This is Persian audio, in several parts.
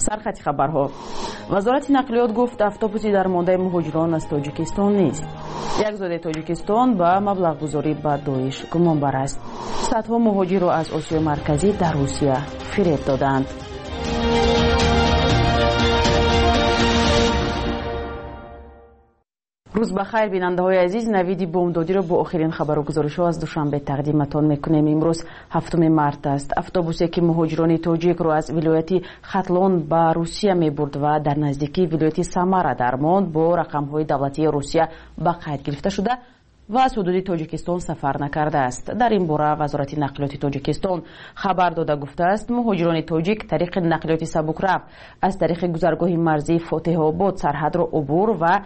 سرخط خبرها. وزارت نقلیات گفت автобуси درمانده مهاجران از تاجیکستان نیست. یک زاده تاجیکستان با مبلغ گذاری به داعش گمانبر است. صدها مهاجر را از آسیای مرکزی در روسیه فریب دادند. روز بخیر بیننده های عزیز، نوید بومدادی را با آخرین خبر و گزارش ها از دوشنبه تقدیمتان میکنیم. امروز 7 مارس است. автобусе که مهاجران تاجیک را از ولایت ختلون به روسیه میبرد و در نزدیکی ولایت سامارا درماند با رقم های دولتی روسیه به قید گرفته شده و از حدود تاجیکستان سفر نکرده است. در این باره وزارت نقلیات تاجیکستان خبر داده گفته است مهاجران تاجیک طریق نقلیات سبکرو از طریق گذرگاه مرزی فاتح آباد سرحد را عبور و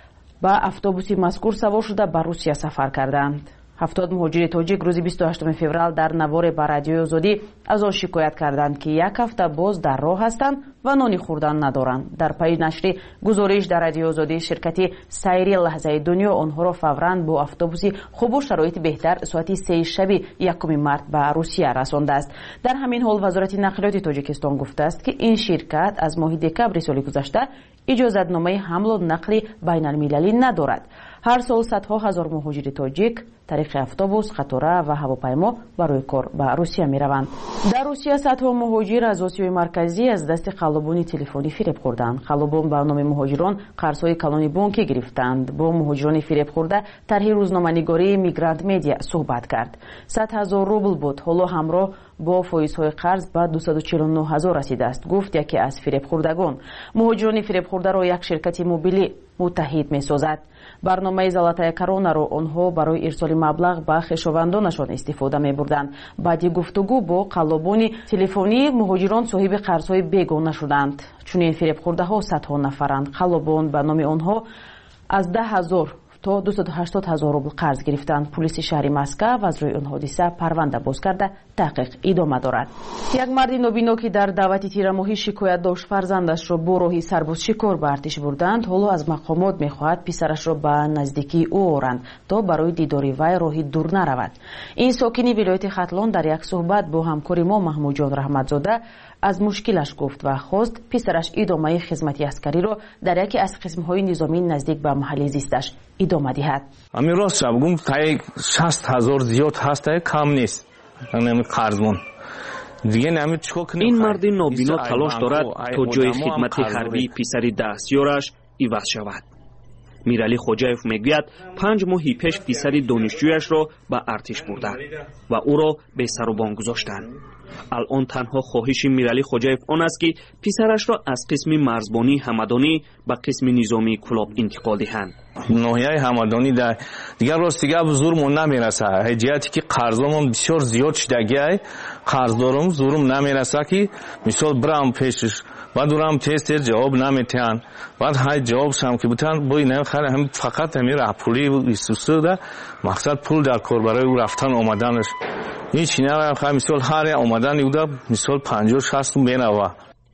با автобуси مذکور سوار شده به روسیه سفر کردند. 70 مهاجر تاجیک روز 28 فوریه در نوار به رادیوی آزادی از آن شکایت کردند که یک هفته باز در راه هستند و نان خوردن ندارند. در پی نشر گزارش در رادیو آزادی شرکت سیری لحظه دنیا آنها را فوراً با автобуси خوب و شرایط بهتر ساعت 3 شب 1 مارس به روسیه رسانده است. در همین حال وزارت نقلیات تاجیکستان گفته است که این شرکت از ماه دکبر سال گذشته اجازتنامه حمل و نقل بین المللی ندارد. هر سال صدها هزار مهاجر تاجیک طریق автобус، قطاره و هواپیما برای کار به روسیه می روند. در روسیه صدها مهاجر از آسیای مرکزی از دست قلابان تلفنی فریب خوردند. قلابان به نام مهاجران قرضهای کلانی بانکی گرفتند. با مهاجران فریب خورده طرح روزنامه‌نگاری میگرانت مدیا صحبت کرد. 100,000 روبل بود. حالا همراه با فایزهای قرض به 249,000 رسیده است. گفت یکی از فریب خوردگان. مهاجران فریب خورده را یک شرکت موبیلی متحد می سازد. برنامه زلاتای کرونا رو آنها برای ارسال مبلغ به خویشاوندانشان استفاده می بردند. بعد گفتگو با قلابان تلفنی مهاجران صاحب قرضهای بیگانه شدند. چون این فریب خورده ها صدها نفرند. قلابان به نام آنها از 10,000 تا 280,000 روبل قرض گرفتند. پلیس شهر مسکو از روی آن حادثه پرونده باز کرده تحقیق ادامه دارد. یک مرد نابینا که در دعوت تیرماهی شکایت داشت فرزندش را با راهی سرباز شکار به ارتش بردند، حالا از مقامات میخواهد پسرش را به نزدیکی او آورند تا برای دیداری وی راهی دور نرود. این ساکن ولایت ختلون در یک صحبت با همکار ما محمود جان رحمتزاده از مشکلش گفت و خواست پسرش ادامه خدمت عسکری را در یکی از قسم‌های نظامی نزدیک به محل زیستش ادامه دهد. همین راست بگم تا 60,000 زیاد هست کم نیست. نمی قرضمون دیگه نمی چیکار کنیم. این مرد نابینا تلاش دارد تا جای خدمت حربی پسری 10 سالش عوض شود. میرالی خوجایف میگوید 5 ماه پیش پسر دانشجویش را به ارتش بردند و او را به سر و بام گذاشتند. الان تنها خواهش میرالی خوجایف آن است که پسرش را از قسم مرزبانی همدانی به قسم نظامی کلاب انتقال دهند. ناحیه همدانی در دیگر راستیگه زورمون نمیرسه. جهتی که قرضمون بسیار زیاد شدگی قرضدارم زورم نمیرسه که مثال برام پیشش بعد دورم تست جواب نمیتن. بعد های جوابش هم که بودن بای نمیخره هم فقط همین پولی استفاده ده مقصد پول در کار برای او رفتن آمدنش هیچ نمیخره. مثال هر آمدن یودا مثال 50-60 بینوا.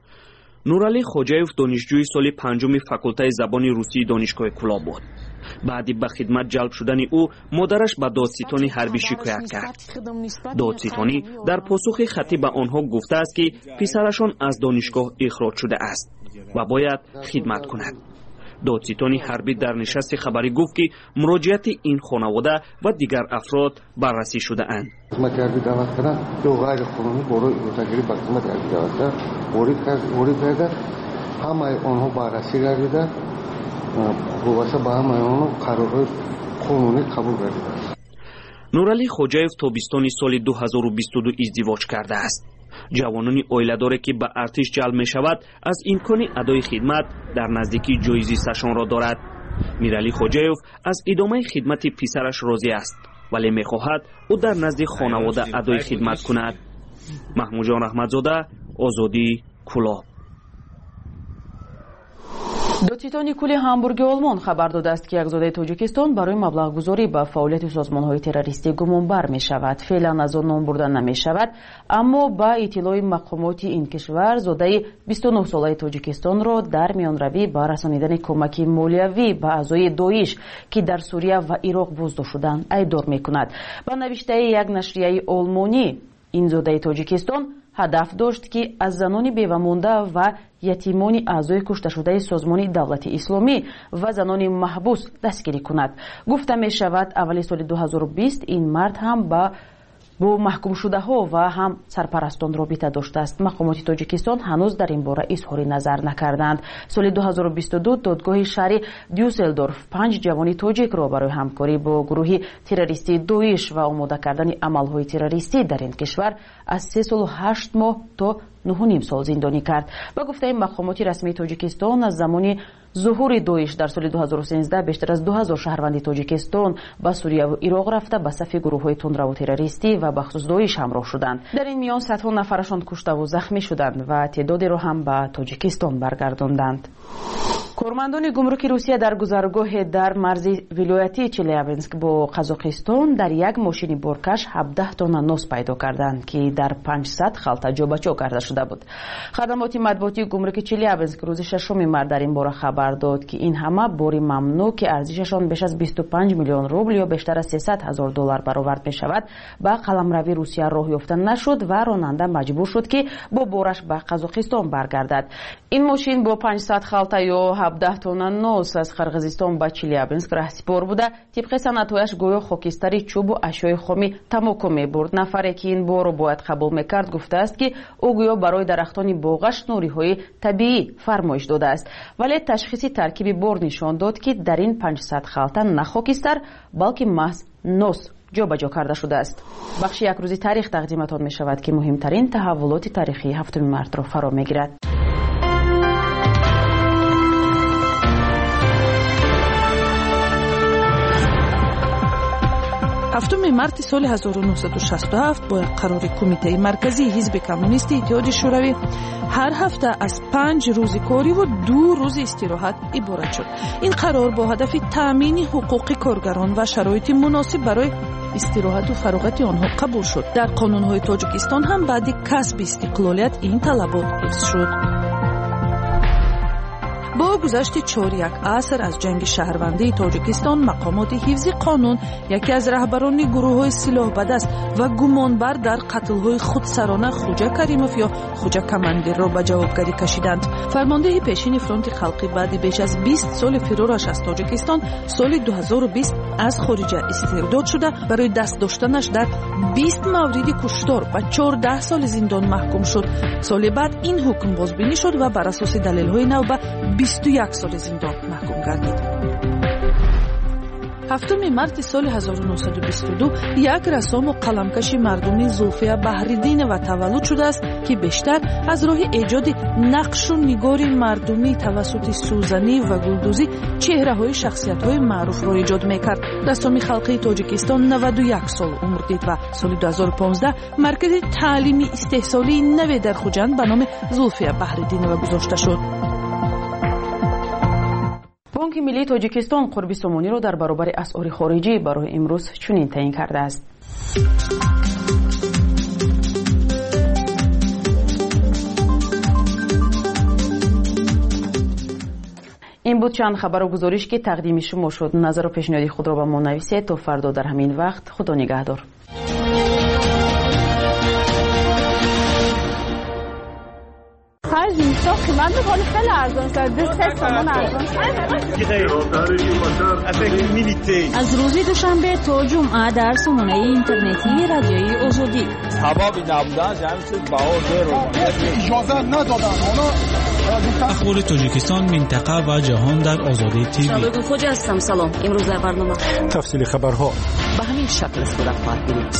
نورالی خوجایف دانشجوی سال 5 فاکولته زبان روسی دانشگاه کلاب بود. بعدی به خدمت جلب شدن او مادرش به دادستانی حربی شکایت کرد. دادستانی در پاسخ خطی به آنها گفته است که پسرشان از دانشگاه اخراج شده است و باید خدمت کند. دادستانی حربی در نشست خبری گفت که مراجعت این خانواده و دیگر افراد بررسی شده اند. همه آنها بررسی کرده گواسه به همه آنها قرارهای قانونی قبول کرده. نورالی خوجایف تابستان سال 2022 ازدواج کرده است. جوانان عائله‌دار که به ارتش جلب می شود از امکان ادای خدمت در نزدیکی جای زیستشان را دارد. میرالی خوجایف از ادامه خدمت پسرش راضی است ولی می خواهد او در نزد خانواده ادای خدمت کند. محمود جان رحمتزاده، آزادی، کلاب. دادستانی کل هامبورگ آلمان خبر داده است که یک زاده تاجیکستان برای مبلغ گذاری به فعالیت سازمان‌های تروریستی گمانبر می شود. فعلا از آن نام برده نمی شود، اما با اطلاع مقامات این کشور زاده 29 ساله تاجیکستان را در میانروی با رسانیدن کمک مالیوی به اعضای داعش که در سوریه و عراق بازداشت شدند ایدار می کند. با نوشته یک نشریه آلمانی این زاده تاجیکستان ҳадаф дошт ки аз занони бевамонда ва ятимони аъзои кушташудаи созмони давлати исломӣ ва занони маҳбус дастгирӣ кунад. гуфта мешавад аввали соли 2020 ин мард ҳам бо маҳкумшудаҳо ва ҳам сарпарастон робита доштааст. мақомоти тоҷикистон ҳанӯз дар ин бора изҳори назар накарданд. соли 2022 додгоҳи шаҳри дюсселдорф 5 ҷавони тоҷикро барои ҳамкорӣ бо гурӯҳи террористии доиш ва омода кардани амалҳои террористӣ дар ин кишвар аз 3 солу 8 моҳ то 9.5 сол зиндонӣ кард. ба гуфтаи мақомоти расмии тоҷикистон аз замони зуҳури доиш дар соли 2013 бештар аз 2000 шаҳрванди тоҷикистон ба сурияву ироқ рафта ба сафи гурӯҳҳои тундраву террористӣ ва бахусус доиш ҳамроҳ шуданд. дар ин миён садҳо нафарашон куштаву захмӣ шуданд ва теъдодеро ҳам ба тоҷикистон баргардонданд. кормандони гумруки русия дар гузаргоҳе дар марзи вилоятии челябинск бо қазоқистон дар як мошини боркаш 17 тонна нос пайдо карданд ки дар 500 халта ҷобаҷо карда шуда буд. хадамоти матбуотии гумруки челябинск рӯзи 6 март дар ин бора хабар дод ки ин ҳама бори мамнӯъ ки арзишашон беш аз 25 миллион рубл ё бештар аз 300 000 доллар баровард мешавад ба қаламрави русия роҳ ёфта нашуд ва ронанда маҷбур шуд ки бо бораш ба қазоқистон баргардад. ин мошин бо 500 халта ё 17 тонна нос аз қирғизистон ба челябинск раҳсипор буда тибқи санадҳояш гӯё хокистари чӯбу ашёи хоми тамоку мебурд. нафаре ки ин борро бояд қабул мекард гуфтааст ки ӯ гӯё барои дарахтони боғаш нуриҳои табиӣ фармоиш додааст, вале ташхиси таркиби бор нишон дод ки дар ин 500 халта на хокистар балки маҳз нос ҷобаҷо карда шудааст. бахши якрӯзи таърих тақдиматон мешавад ки муҳимтарин таҳаввулоти таърихии 7 мартро фаро мегирад. 7 марти соли 1967 бо қарори кумитаи марказии ҳизби коммунисти иттиҳоди шӯравӣ ҳар ҳафта аз 5 рӯзи кориву 2 рӯзи истироҳат иборат шуд. ин қарор бо ҳадафи таъмини ҳуқуқи коргарон ва шароити муносиб барои истироҳату фароғати онҳо қабул шуд. дар қонунҳои тоҷикистон ҳам баъди касби истиқлолият ин талабот ҳифз шуд. бо гузашти 4 аср аз ҷанги шаҳрвандии тоҷикистон мақомоти ҳифзи қонун яке аз раҳбарони гурӯҳҳои силоҳбадаст ва гумонбар дар қатлҳои худсарона Хуҷа Каримов ё Хуҷа Камандирро ба ҷавобгарӣ кашиданд. фармондеҳи пешини фронти халқӣ баъди беш аз 20 соли фирораш аз тоҷикистон соли 2020 аз хориҷа истирдод шуда барои даст доштанаш дар 20 мавриди куштор ба 14 соли зиндон маҳкум шуд. соли баъд ин ҳукм бозбинӣ шуд ва бар асоси далелҳои нав ба 21 соли зиндон маҳкум гардид. 7 марти соли 1922 як рассому қаламкаши мардумӣ Зулфия Баҳридинова таваллуд шудааст ки бештар аз роҳи эҷоди нақшу нигори мардумӣ тавассути сӯзанӣ ва гулдӯзӣ чеҳраҳои шахсиятҳои маъруфро эҷод мекард. рассоми халқии Тоҷикистон 91 сол умр дид ва соли 2015 маркази таълими истеҳсолии наве дар Хуҷанд ба номи Зулфия Баҳридинова гузошта шуд. бонки миллии тоҷикистон қурби сомониро дар баробари асъори хориҷӣ барои имрӯз чунин таъин кардааст. ин буд чанд хабару гузориш ки тақдими шумо шуд. назару пешниҳоди худро ба мо нависед. то фардо дар ҳамин вақт. худо нигаҳдор. قیمت میکنه خیلی ارزان شد 3 تومن ارزان از روز دوشنبه تا جمعه در سامانه اینترنتی رادیوی آزادی سبب نبودن جمعیت بهادر رو اجازه ندادن اخبار تاجیکستان منطقه و جهان در آزادی تیوی. شالوی خوجا هستم. سلام. امروز در برنامه تفصیل خبرها به همین شکل صورت خواهد گرفت.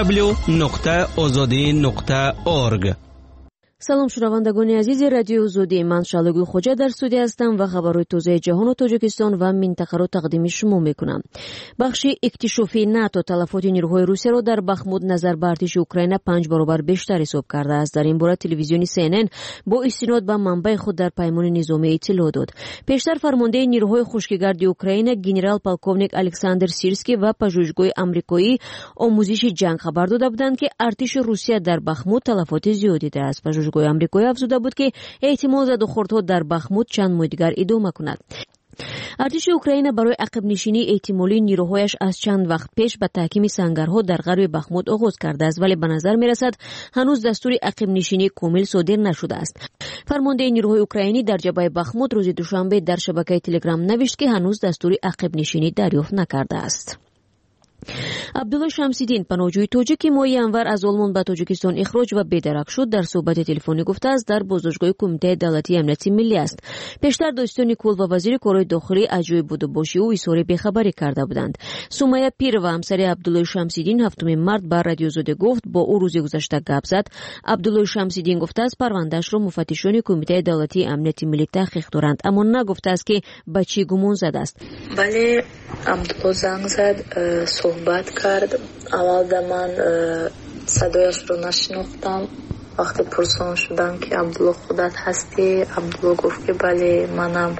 www.azadi.org. салом шунавандагони азизи радиои озодӣ, ман шалогӯ хоҷа дар студия ҳастам ва хабарҳои тозаи ҷаҳону тоҷикистон ва минтақаро тақдими шумо мекунам. бахши иктишофии нато талафоти нирӯҳои русияро дар бахмуд назар ба артиши украина 5 баробар бештар ҳисоб кардааст. дар ин бора телевизиони CNN бо истинод ба манбаи худ дар паймони низомӣ иттилоъ дод. пештар фармондеи нирӯҳои хушкигарди украина генерал полковник Александр Сирский ва пажӯҳишгоҳи амрикоӣ омӯзиши ҷанг хабар дода буданд ки артиши русия дар бахмуд талафоти зиёд дидааст. пажӯҳишгоҳи амрикоӣ афзуда буд ки эҳтимол задухӯрдҳо дар бахмуд чанд моҳ дигар идома кунад. ارتش اوکراین برای عقب نشینی احتمالی نیروهایش از چند وقت پیش به تحکیم سنگرها در غرب بخمود آغاز کرده است، ولی به نظر می‌رسد هنوز دستور عقب نشینی کامل صادر نشده است. فرمانده نیروهای اوکراینی در جبهه بخمود روز دوشنبه در شبکه تلگرام نوشت که هنوز دستور عقب نشینی دریافت نکرده است. عبدالله شمسیدین، پناهجوی تاجیک ماه انور از آلمان به تاجیکستان اخراج و بی‌درک شد، در صحبت تلفنی گفته است در بازداشتگاه کمیته دولتی امنیت ملی است. پیشتر داستان کل و وزیر کارهای داخلی از جای بودباشی او اظهار بی‌خبری کرده بودند. سمیه پیر و همسر عبدالله شمسیدین هفتم مارت به رادیو زاده گفت با او روز گذشته گپ زد. عبدالله شمسیدین گفته است پرونده‌اش را مفتشان کمیته دولتی امنیت ملی تحقیق دارند، اما نگفته است که به چی گمان زده است. ولی عبدالله زنگ زد، صحبت کرد. اول من صدایش رو نشناختم. وقتی پرسان شدم که عبدالله خودت هستی، عبدالله گفت که بله من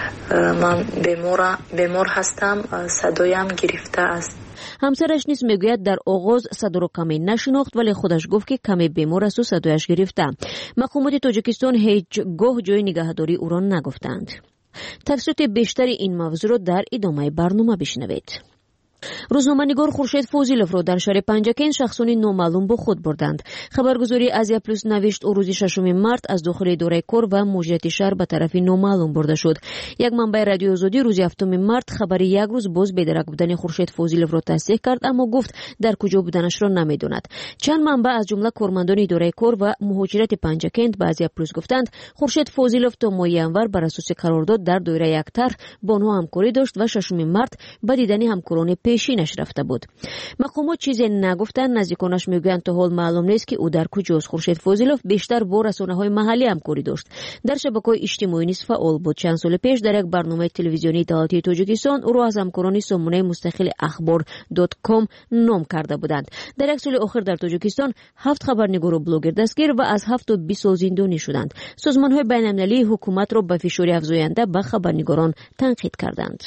بیمار هستم، صدایم گرفته است. همسرش نیز میگوید در آغاز صدا را کمی نشناخت، ولی خودش گفت که کمی بیمار است و صدایش گرفته. مقامات تاجیکستان هیچگاه جای نگهداری او را نگفتند. تفصیلات بیشتر این موضوع را در ادامه برنامه بشنوید. روزنامه‌نگار خورشید فوزیلوف را در شهر پنجکین شخصانی نامعلوم با خود بردند. خبرگزاری آزیا پلوس نوشت او روز 6 مارت از داخل اداره کار و مدیریت شهر به طرف نامعلوم برده شد. یک منبع رادیو آزادی روز 7 مارت خبری یک روز باز بی‌درک بودن خورشید فوزیلوف را تصدیق کرد، اما گفت در کجا بودنش را نمی‌داند. چند منبع از جمله کارمندان اداره کار و مهاجرت پنجکین به آزیا پلوس گفتند خورشید فوزیلوف تا ماه انور بر اساس قرارداد در دایره یک طرح با آنها همکاری داشت و 6 مارت به دیدن همکاران پیشینش رفته بود. مقامات چیزی نگفتند. نزدیکانش میگویند تا حال معلوم نیست که او در کجاست. خورشید فوزیلوف بیشتر با رسانه‌های محلی همکاری داشت. در شبکه‌های اجتماعی نیز فعال بود. چند سال پیش در یک برنامه تلویزیونی دولتی تاجیکستان او را از همکاران سامانه مستقل اخبار.com نام کرده بودند. در یک سال اخیر در تاجیکستان 7 خبرنگار و بلاگر دستگیر و از 7 تا 20 سال زندانی شدند. سازمان‌های بین‌المللی حکومت را به فشار افزاینده به خبرنگاران تنقید کردند.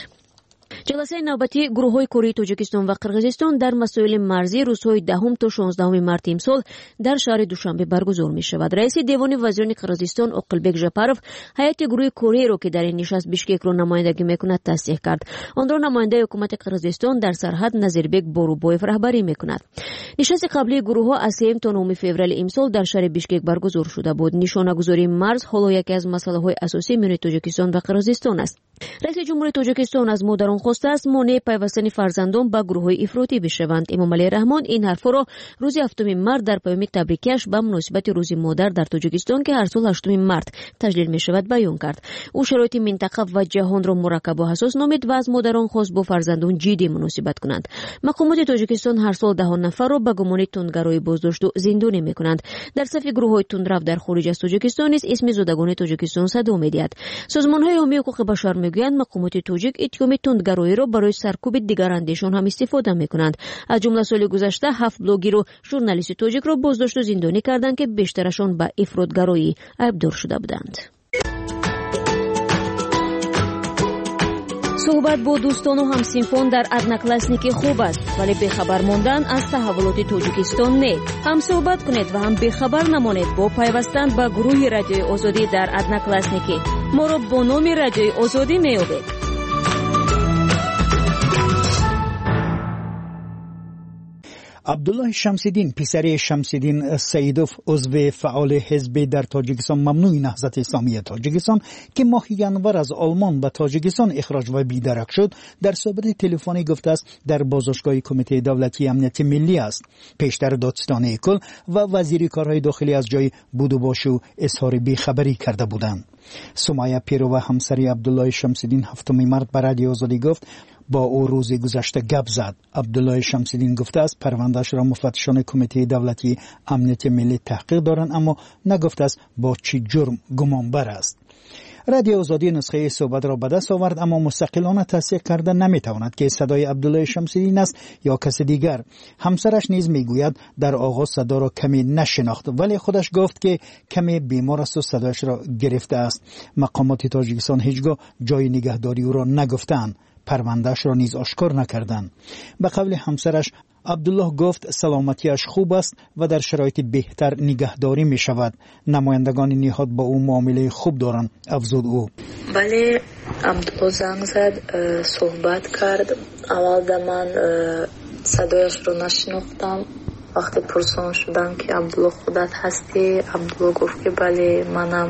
جلسه نوبتی گروه‌های کره تاجیکستان و قرقیزستان در مسائل مرزی روزهای 10 تا 16 مارت امسال در شهر دوشنبه برگزار می‌شود. رئیس دیوان وزیران قرقیزستان اوقلبک ژاپاروف هیئت گروه کره را که در این نشست بیشکک را نمایندگی می‌کند تصدیق کرد. آن را نماینده حکومت قرقیزستان در سرحد نظیربک بوروبایف رهبری می‌کند. نشست قبلی گروه‌ها از 3 تا 9 فوریه امسال در شهر بیشکک برگزار شده بود. نشانه‌گذاری مرز حالا یکی از مسائل‌های اساسی میان تاجیکستان و قرقیزستان است. رئیس جمهوری تاجیکستان از مادران خواسته است مانع پیوستن فرزندان به گروه‌های افراطی بشوند. امام علی رحمان این حرف را روز 7 مارت در پیام تبریکش به مناسبت روز مادر در تاجیکستان که هر سال 8 مارت تجلیل می‌شود بیان کرد. او شرایط منطقه و جهان را مرکب و حساس نامید و از مادران خواست با فرزندان جدی مناسبت کنند. مقامات تاجیکستان هر سال 10 نفر را به گمان تندگرایی بازداشت و زندانی می‌کنند. در صف گروه‌های تندرو در خارج از تاجیکستان نیز اسم زادگان تاجیکستان صدا می‌دهد. سازمان‌های حامی حقوق بشر می‌گویند مقامات تاجیک اتهام تندگرایی را برای سرکوب دیگر اندیشان هم استفاده می‌کنند. از جمله سال گذشته 7 بلاگر و ژورنالیست تاجیک را بازداشت و زندانی کردند که بیشترشان به افراطگرایی ایبدار شده بودند. صحبت با دوستان و همسینفان در ادناکلاسنیکی خوب است، ولی بیخبر ماندن از تحولات تاجیکستان نه. هم صحبت کنید و هم بیخبر نمانید با پیوستن به گروه رادیوی آزادی در ادناکلاسنیکی. ما را با نام رادیوی آزادی می‌یابید. عبدالله شمسیدین پسر شمسیدین سیدوف عضو فعال حزب در تاجیکستان ممنوع نهضت اسلامی تاجیکستان که ماه ینور از آلمان به تاجیکستان اخراج و بی‌درک شد در صحبت تلفنی گفته است در بازداشتگاه کمیته دولتی امنیت ملی است. پیشتر دادستان کل و وزیر کارهای داخلی از جای بود و باش و اظهار بی‌خبری کرده بودند. سمیه پیرو و همسر عبدالله شمسیدین 7 مارت به رادیو آزادی گفت با او روز گذشته گپ زد. عبدالله شمسیدین گفته است پرونده‌اش را مفتشان کمیته دولتی امنیت ملی تحقیق دارند، اما نگفته است با چه جرم گمانبر است. رادیو آزادی نسخه صحبت را به دست آورد، اما مستقلانه تصدیق کرده نمیتواند که صدای عبدالله شمسیدین است یا کس دیگر. همسرش نیز میگوید در آغاز صدا را کمی نشناخت، ولی خودش گفت که کمی بیمار است و صدایش را گرفته است. مقامات تاجیکستان هیچگاه جای نگهداری او را نگفتند، پرونده‌اش را نیز آشکار نکردند. به قول همسرش عبدالله گفت سلامتیش خوب است و در شرایط بهتر نگهداری می شود. نمایندگان نهاد با او معامله خوب دارند، افزود او. ولی عبدالله زنگ زد صحبت کرد. اول من صدایش رو نشناختم. وقتی پرسان شدم که عبدالله خودت هستی، عبدالله گفت که بله من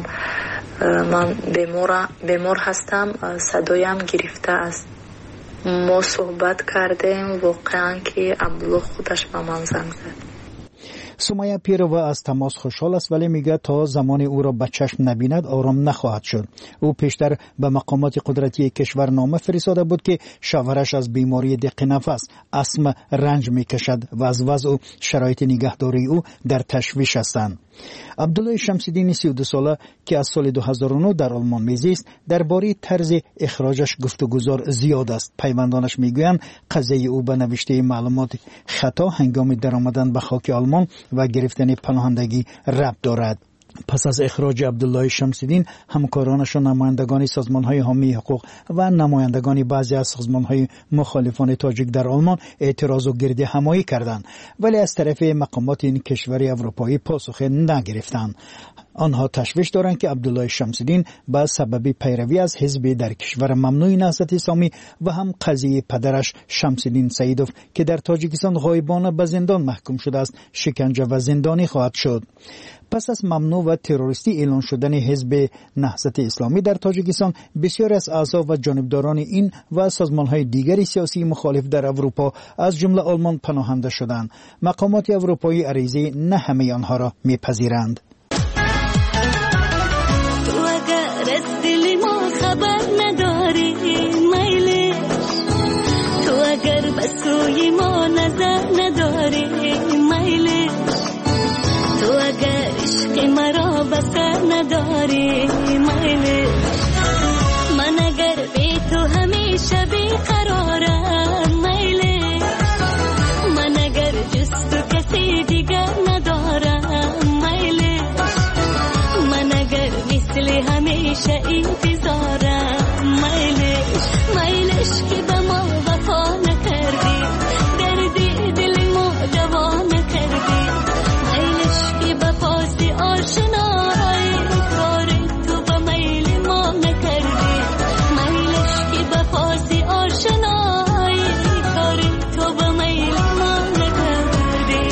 بیمار هستم، صدایم گرفته است. ما صحبت کردیم، واقعا که عبدالله خودش به من زنگ زد. سمیه پیروا از تماس خوشحال است، ولی میگه تا زمانی او را به چشم نبیند آرام نخواهد شد. او پیشتر به مقامات قدرتی کشور نامه فرستاده بود که شوهرش از بیماری دق نفس استم رنج میکشد و از وضع و شرایط نگهداری او در تشویش هستند. عبدالله شمس‌الدین 32 ساله که از سال 2009 در آلمان میزیست درباره طرز اخراجش گفتگوزار زیاد است. پیوندانش میگویند قضیه او به نوشته معلومات خطا هنگام درآمدن به خاک آلمان و گرفتن پناهندگی ربط دارد. پس از اخراج عبدالله شمس‌الدین همکارانش و نمایندگان سازمان‌های حامی حقوق و نمایندگان بعضی از سازمان‌های مخالفان تاجیک در آلمان اعتراض و گرد همایی کردند، ولی از طرف مقامات این کشور اروپایی پاسخ نگرفتند. آنها تشویش دارند که عبدالله شمس‌الدین به سبب پیروی از حزب در کشور ممنوع نهضت اسلامی و هم قضیه پدرش شمس‌الدین سیدوف که در تاجیکستان غایبانه به زندان محکوم شده است شکنجه و زندانی خواهد شد. پس از ممنوع و تروریستی اعلان شدن حزب نهضت اسلامی در تاجیکستان، بسیاری از اعضا و جانبداران این و سازمان‌های دیگری سیاسی مخالف در اروپا از جمله آلمان پناهنده شدند. مقامات اروپایی عریضه نه همه آنها را میپذیرند. سوی ما نظر نداری میلی، تو اگر عشق مرا بسر نداری میلی، من اگر بی تو همیشه بیقرارم میلی، من اگر جز تو کسی دیگر ندارم میلی، من اگر مثل همیشه انتظارم میلی، میلیش که به ما وفا نکردی، دردی دل ما دوا نکردی، میلش که به پاس آشنایی کار تو به میل ما نکردی، میلش که به پاس آشنایی کار تو به میل ما نکردی.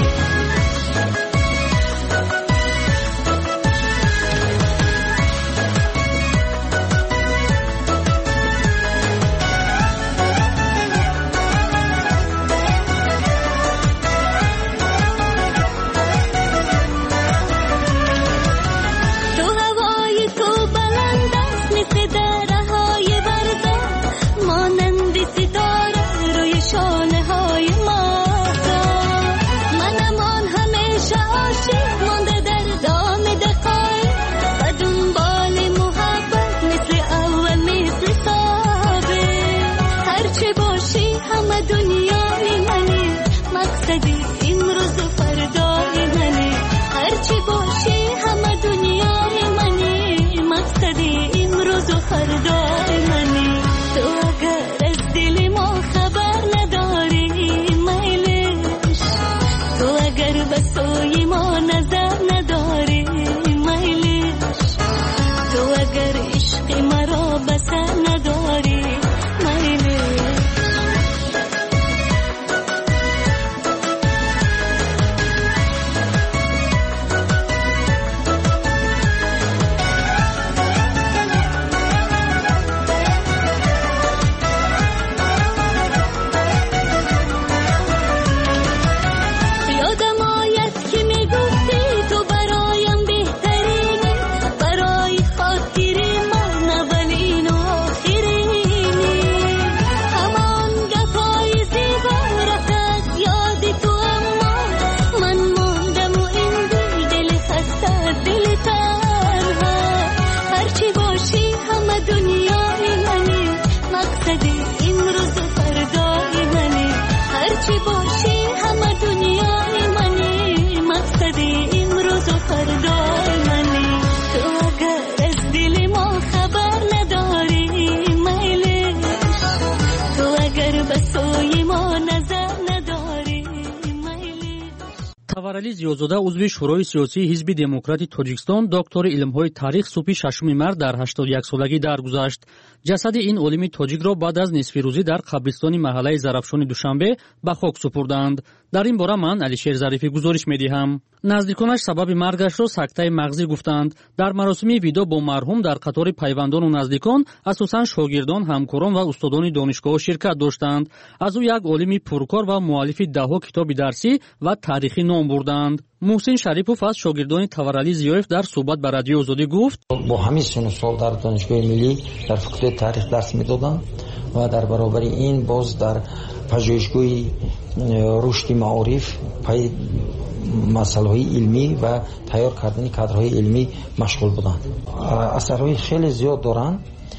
таварали Зиёзода узви шӯрои сиёсии ҳизби демократии Тоҷикистон доктори илмҳои тарих субҳи 6 март дар 81 солагӣ даргузашт. ҷасади ин олими тоҷикро баъд аз нисфирӯзӣ дар қабристони маҳаллаи Зарафшони Душанбе ба хок супурданд. дар ин бора ман Алишер Зарифӣ гузориш медиҳам. наздиконаш сабаби маргашро сактаи мағзӣ гуфтанд. дар маросими видо бо марҳум дар қатори пайвандону наздикон асосан шогирдон, ҳамкорон ва устодони донишгоҳ ширкат доштанд. аз ӯ як олими пуркор ва муаллифи даҳҳо китоби дарсӣ ва таърихӣ ном бурданд. муҳсин Шарипов аз шогирдони Таварали Зиёев дар суҳбат ба Радиои Озодӣ гуфт: бо ҳамин сину сол дар донишгоҳи миллӣ дар факултаи таърих дарс медодам ва дар баробари ин боз дар пажӯҳишгоҳи рушди маориф пай масъалаҳои илмӣ ва тайёр кардани кадрҳои илмӣ машғул буданд. асарҳои хеле зиёд доранд.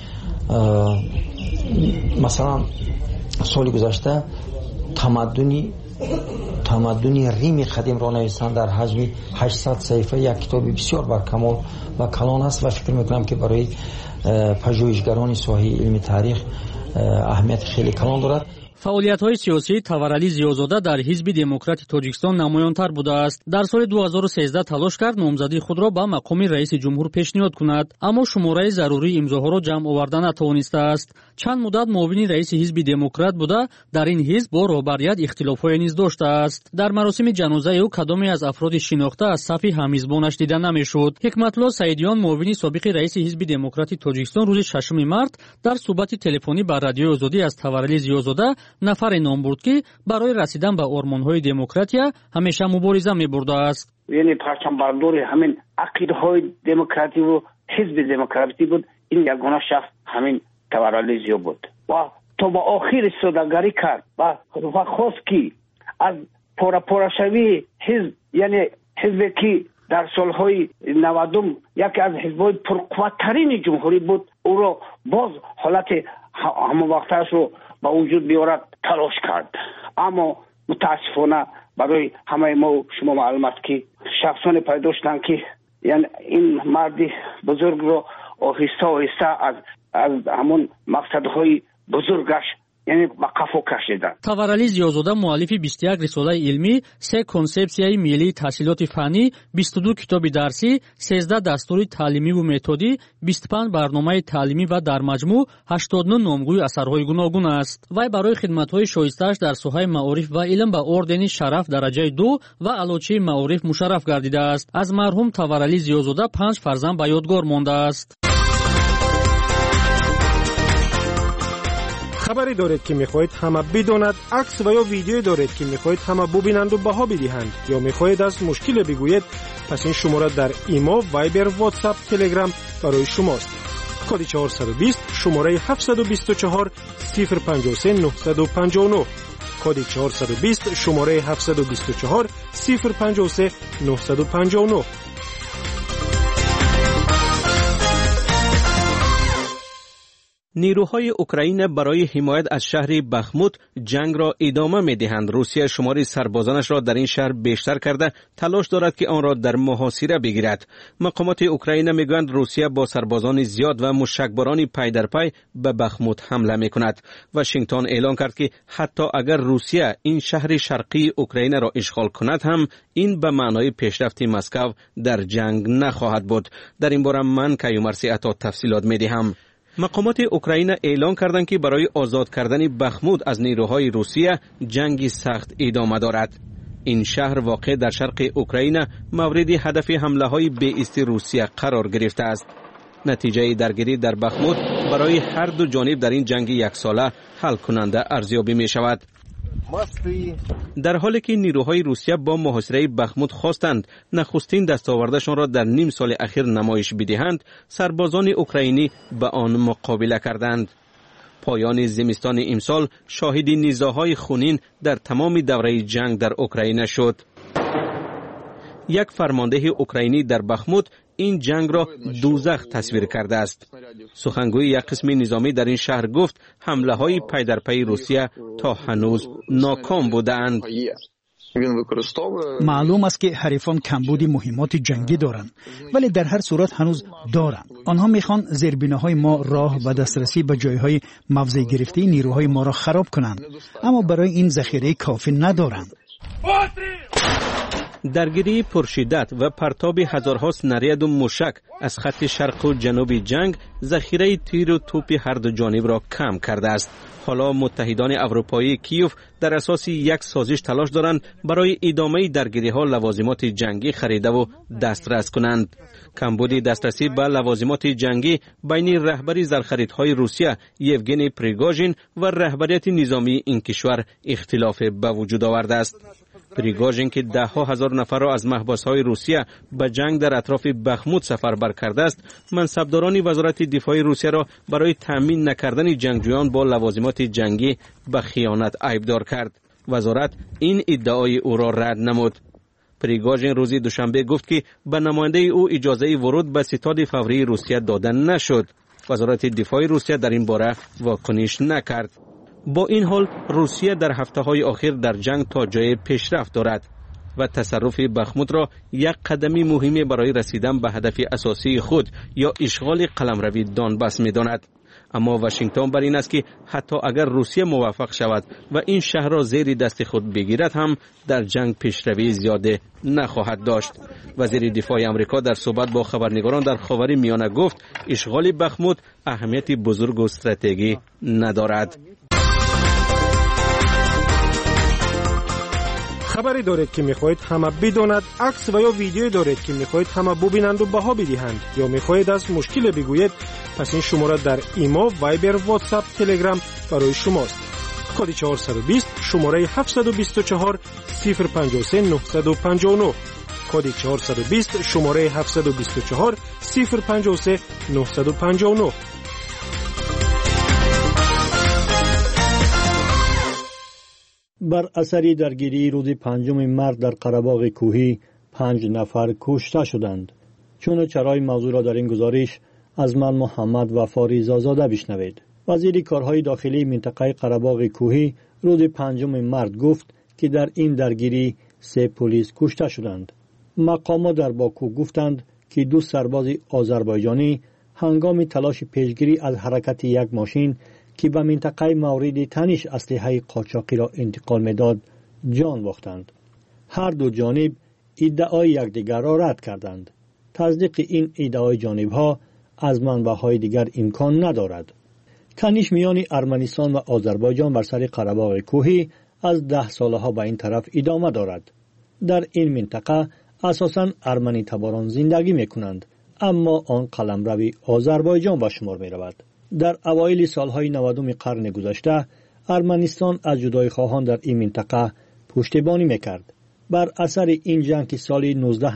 масалан соли гузашта тамаддуни Рими қадимро нависанд дар ҳаҷми 800 саҳифа, як китоби бисёр баркамол ва калон аст ва фикр мекунам ки барои пажӯҳишгарони соҳаи илми таърих аҳамияти хеле калон дорад. фаъолиятҳои сиёсии Таварали Зиёзода дар ҳизби демократии Тоҷикистон намоёнтар будааст. дар соли 2013 талош кард номзадии худро ба мақоми раиси ҷумҳур пешниҳод кунад, аммо шумораи зарурии имзоҳоро ҷамъ оварда натавонистааст. чанд муддат муовини раиси ҳизби демократ буда дар ин ҳизб бо роҳбарiyat ихтилофҳое низ доштааст. дар маросими ҷанозаи ӯ кадоме аз афроди шинохта аз сафи ҳамҳизбонаш дида намешуд. ҳикматулло Саидиён муовини собиқи раиси ҳизби демократии Тоҷикистон рӯзи 6 март дар суҳбати телефонӣ ба Радиои Озодӣ аз Таварали Зиёзода нафаре ном бурд, ки барои расидан ба ормонҳои демократия ҳамеша мубориза мебурдааст. яъне парчамбардори ҳамин ақидаҳои демокративу ҳизби демократӣ буд. ин ягона шахс ҳамин Таварали Зиё буд ва то ба охир истодагарӣ кард ва хост ки аз порашавии ҳизб, яъне ҳизбе ки дар солҳои 90 яке аз ҳизбҳои пурқувваттарини ҷумҳурӣ буд, ӯро боз ҳолати ҳамовақтаашро ба вуҷуд биёрад талош кард. аммо мутаассифона барои ҳамаи мо шумо маълум аст ки шахсоне пайдо шуданд ки яъне ин марди бузургро оҳиста оҳиста аз ҳамон мақсадҳои бузургаш яъне ба қафо кашиданд. Таварали Зиёзода муаллифи 21 рисолаи илмӣ, 3 консепсияи миллии таҳсилоти фаннӣ, 22 китоби дарсӣ, 13 дастури таълимиву методӣ, 25 барномаи таълимӣ ва дар маҷмӯъ 89 номгӯи асарҳои гуногун аст. вай барои хидматҳои шоистааш дар соҳаи маориф ва илм ба ордени шараф дараҷаи 2 ва алочаи маориф мушарраф гардидааст. аз марҳум Таварали Зиёзода 5 фарзанд ба ёдгор мондааст. خبری دارید که میخواهید همه بداند، عکس و یا ویدیویی دارید که میخواهید همه ببینند و بها بدهند، یا میخواهید از مشکل بگویید، پس این شماره در ایما، وایبر، واتساپ، تلگرام برای شماست. کد 420 شماره 724 053 959. کد 420 شماره 724 053 959. نیروهای اوکراین برای حمایت از شهر بخموت جنگ را ادامه می‌دهند. روسیه شمار سربازانش را در این شهر بیشتر کرده تلاش دارد که آن را در محاصره بگیرد. مقامات اوکراین میگویند روسیه با سربازان زیاد و موشکباران پای در پای به بخموت حمله می‌کند. واشنگتن اعلام کرد که حتی اگر روسیه این شهر شرقی اوکراین را اشغال کند هم این به معنای پیشرفت مسکو در جنگ نخواهد بود. در این باره من کیومرثی عطا تفصیلات می‌دهم. مقامات اوکراین اعلام کردند که برای آزاد کردن بخمود از نیروهای روسیه جنگی سخت ادامه دارد. این شهر واقع در شرق اوکراین مورد هدف حمله‌های بی‌است روسیه قرار گرفته است. نتیجه درگیری در بخمود برای هر دو جانب در این جنگ یک ساله حل کننده ارزیابی می شود. در حالی که نیروهای روسیه با محاصره بخمود خواستند نخستین دستاوردشان را در نیم سال اخیر نمایش بدهند، سربازان اوکراینی به آن مقابله کردند. پایان زمستان امسال شاهد نزاع‌های خونین در تمام دوره جنگ در اوکراین شد. یک فرمانده اوکراینی در بخمود این جنگ را دوزخ تصویر کرده است. سخنگوی یک قسم نظامی در این شهر گفت حمله های پی در پی روسیه تا هنوز ناکام بودند. معلوم است که حریفان کمبود مهمات جنگی دارند، ولی در هر صورت هنوز دارند. آنها میخوان زیربناهای ما راه و دسترسی به جایهای موضع گرفته نیروهای ما را خراب کنند، اما برای این ذخیره کافی ندارند. درگیری پرشدت و پرتاب هزارها سناریاد و موشک از خط شرق و جنوب جنگ ذخیره تیر و توپ هر دو جانب را کم کرده است. حالا متحدان اروپایی کیوف در اساس یک سازش تلاش دارند برای ادامه درگیری‌ها لوازمات جنگی خریده و دسترس کنند. کمبود دسترسی به لوازمات جنگی بین رهبری زرخریدهای روسیه یوگنی پریگوژین و رهبریت نظامی این کشور اختلاف به وجود آورده است. پریگوژین که ده ها هزار نفر را از محبس‌های روسیه به جنگ در اطراف بخمود سفربر کرده است، منصبداران وزارت دفاع روسیه را برای تامین نکردن جنگجویان با لوازمات جنگی به خیانت عیبدار کرد. وزارت این ادعای او را رد نمود. پریگوژین روز دوشنبه گفت که به نماینده او اجازه ورود به ستاد فوری روسیه داده نشد. وزارت دفاع روسیه در این باره واکنش نکرد. با این حال روسیه در هفته‌های اخیر در جنگ تا جای پیشرفت دارد و تصرف بخمود را یک قدم مهم برای رسیدن به هدف اساسی خود یا اشغال قلمروی دانباس می‌داند. اما واشنگتن بر این است که حتی اگر روسیه موفق شود و این شهر را زیر دست خود بگیرد هم در جنگ پیشروی زیاده نخواهد داشت. وزیر دفاع آمریکا در صحبت با خبرنگاران در خاورمیانه گفت اشغال بخمود اهمیت بزرگ و استراتژیکی ندارد. خبری دارید که میخواهید همه بداند، عکس و یا ویدیویی دارید که میخواهید همه ببینند و بها بدهند، یا میخواهید از مشکل بگویید، پس این شماره در ایما، وایبر، واتساپ، تلگرام برای شماست. کد 420 شماره 724 053 959. کد 420 شماره 724 053 959. بر اثر درگیری روز 5 مارس در قره‌باغ کوهی 5 نفر کشته شدند. چون چرای موضوع را در این گزارش از من محمد وفاری زازاده بشنوید. وزیر کارهای داخلی منطقه قره‌باغ کوهی روز 5 مارس گفت که در این درگیری 3 پلیس کشته شدند. مقامات در باکو گفتند که 2 سرباز آذربایجانی هنگام تلاش پیشگیری از حرکت یک ماشین که به منطقه مورد تنش اسلحه قاچاقی را انتقال می‌داد جان باختند. هر دو جانب ادعای یکدیگر را رد کردند. تصدیق این ادعای جانب‌ها از منبع‌های دیگر امکان ندارد. تنش میان ارمنستان و آذربایجان بر سر قره‌باغ کوهی از 10 سالها به این طرف ادامه دارد. در این منطقه اساساً ارمنی تباران زندگی می‌کنند، اما آن قلمرو آذربایجان به شمار می‌رود. در اوایل سالهای 90 قرن گذشته ارمنستان از جدایی خواهان در این منطقه پشتیبانی میکرد. بر اثر این جنگ که سال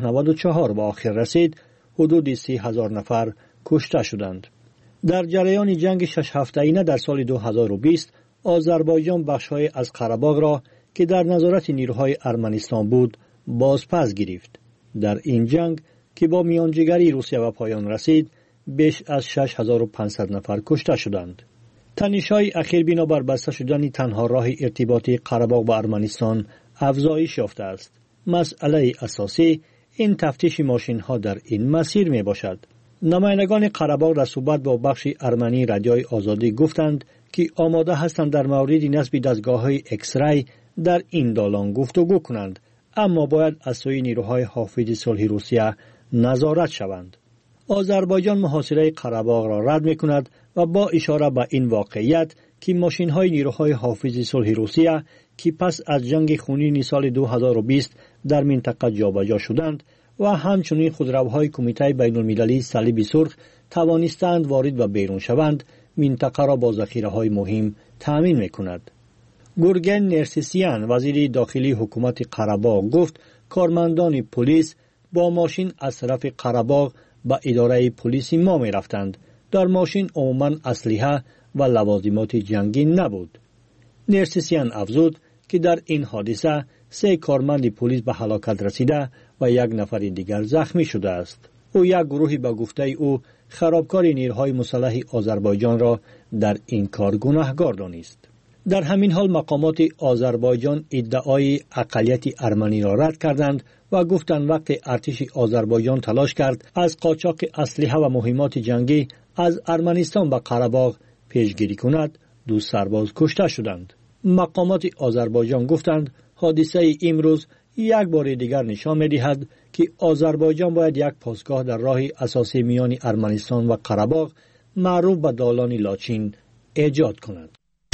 1994 به آخر رسید، حدود 30,000 نفر کشته شدند. در جریان جنگ 6 هفته‌ای در سال 2020 آذربایجان بخش‌های از قره‌باغ را که در نظارت نیروهای ارمنستان بود بازپس گرفت. در این جنگ که با میانجیگری روسیه به پایان رسید، بیش از 6500 نفر کشته شدند. تنش‌های اخیر بنابر بسته شدن تنها راه ارتباطی قره‌باغ با ارمنستان افزایش یافته است. مسئله اساسی این تفتیش ماشین‌ها در این مسیر میباشد. نمایندگان قره‌باغ در صحبت با بخش ارمنی رادیوی آزادی گفتند که آماده هستند در مورد نصب دستگاه‌های اکسری در این دالان گفتگو کنند، اما باید از سوی نیروهای حافظ صلح روسیه نظارت شوند. آذربایجان محاصره قره‌باغ را رد می‌کند و با اشاره به این واقعیت که ماشین‌های نیروهای حافظ صلح روسیه که پس از جنگ خونین سال 2020 در منطقه جابجا شدند و همچنین خودروهای کمیته بین‌المللی صلیب سرخ توانستند وارد و بیرون شوند، منطقه را با ذخیره‌های مهم تأمین می‌کند. گورگن نرسیسیان وزیر داخلی حکومت قره‌باغ گفت کارمندان پلیس با ماشین از طرف قره‌باغ به اداره پلیس ما می رفتند. در ماشین عموماً اسلحه و لوازمات جنگی نبود. نرسیسیان افزود که در این حادثه 3 کارمند پلیس به هلاکت رسیده و 1 نفر دیگر زخمی شده است. او یک گروهی به گفته او خرابکار نیروهای مسلح آذربایجان را در این کار گناهکار دانست. در همین حال مقامات آذربایجان ادعای اقلیت ارمنی را رد کردند و گفتند وقتی ارتش آذربایجان تلاش کرد از قاچاق اسلحه و مهمات جنگی از ارمنستان به قره‌باغ پیشگیری کند، 2 سرباز کشته شدند. مقامات آذربایجان گفتند حادثه امروز یک بار دیگر نشان می‌دهد که آذربایجان باید یک پاسگاه در راه اساسی میان ارمنستان و قره‌باغ معروف به دالان لاچین ایجاد کند.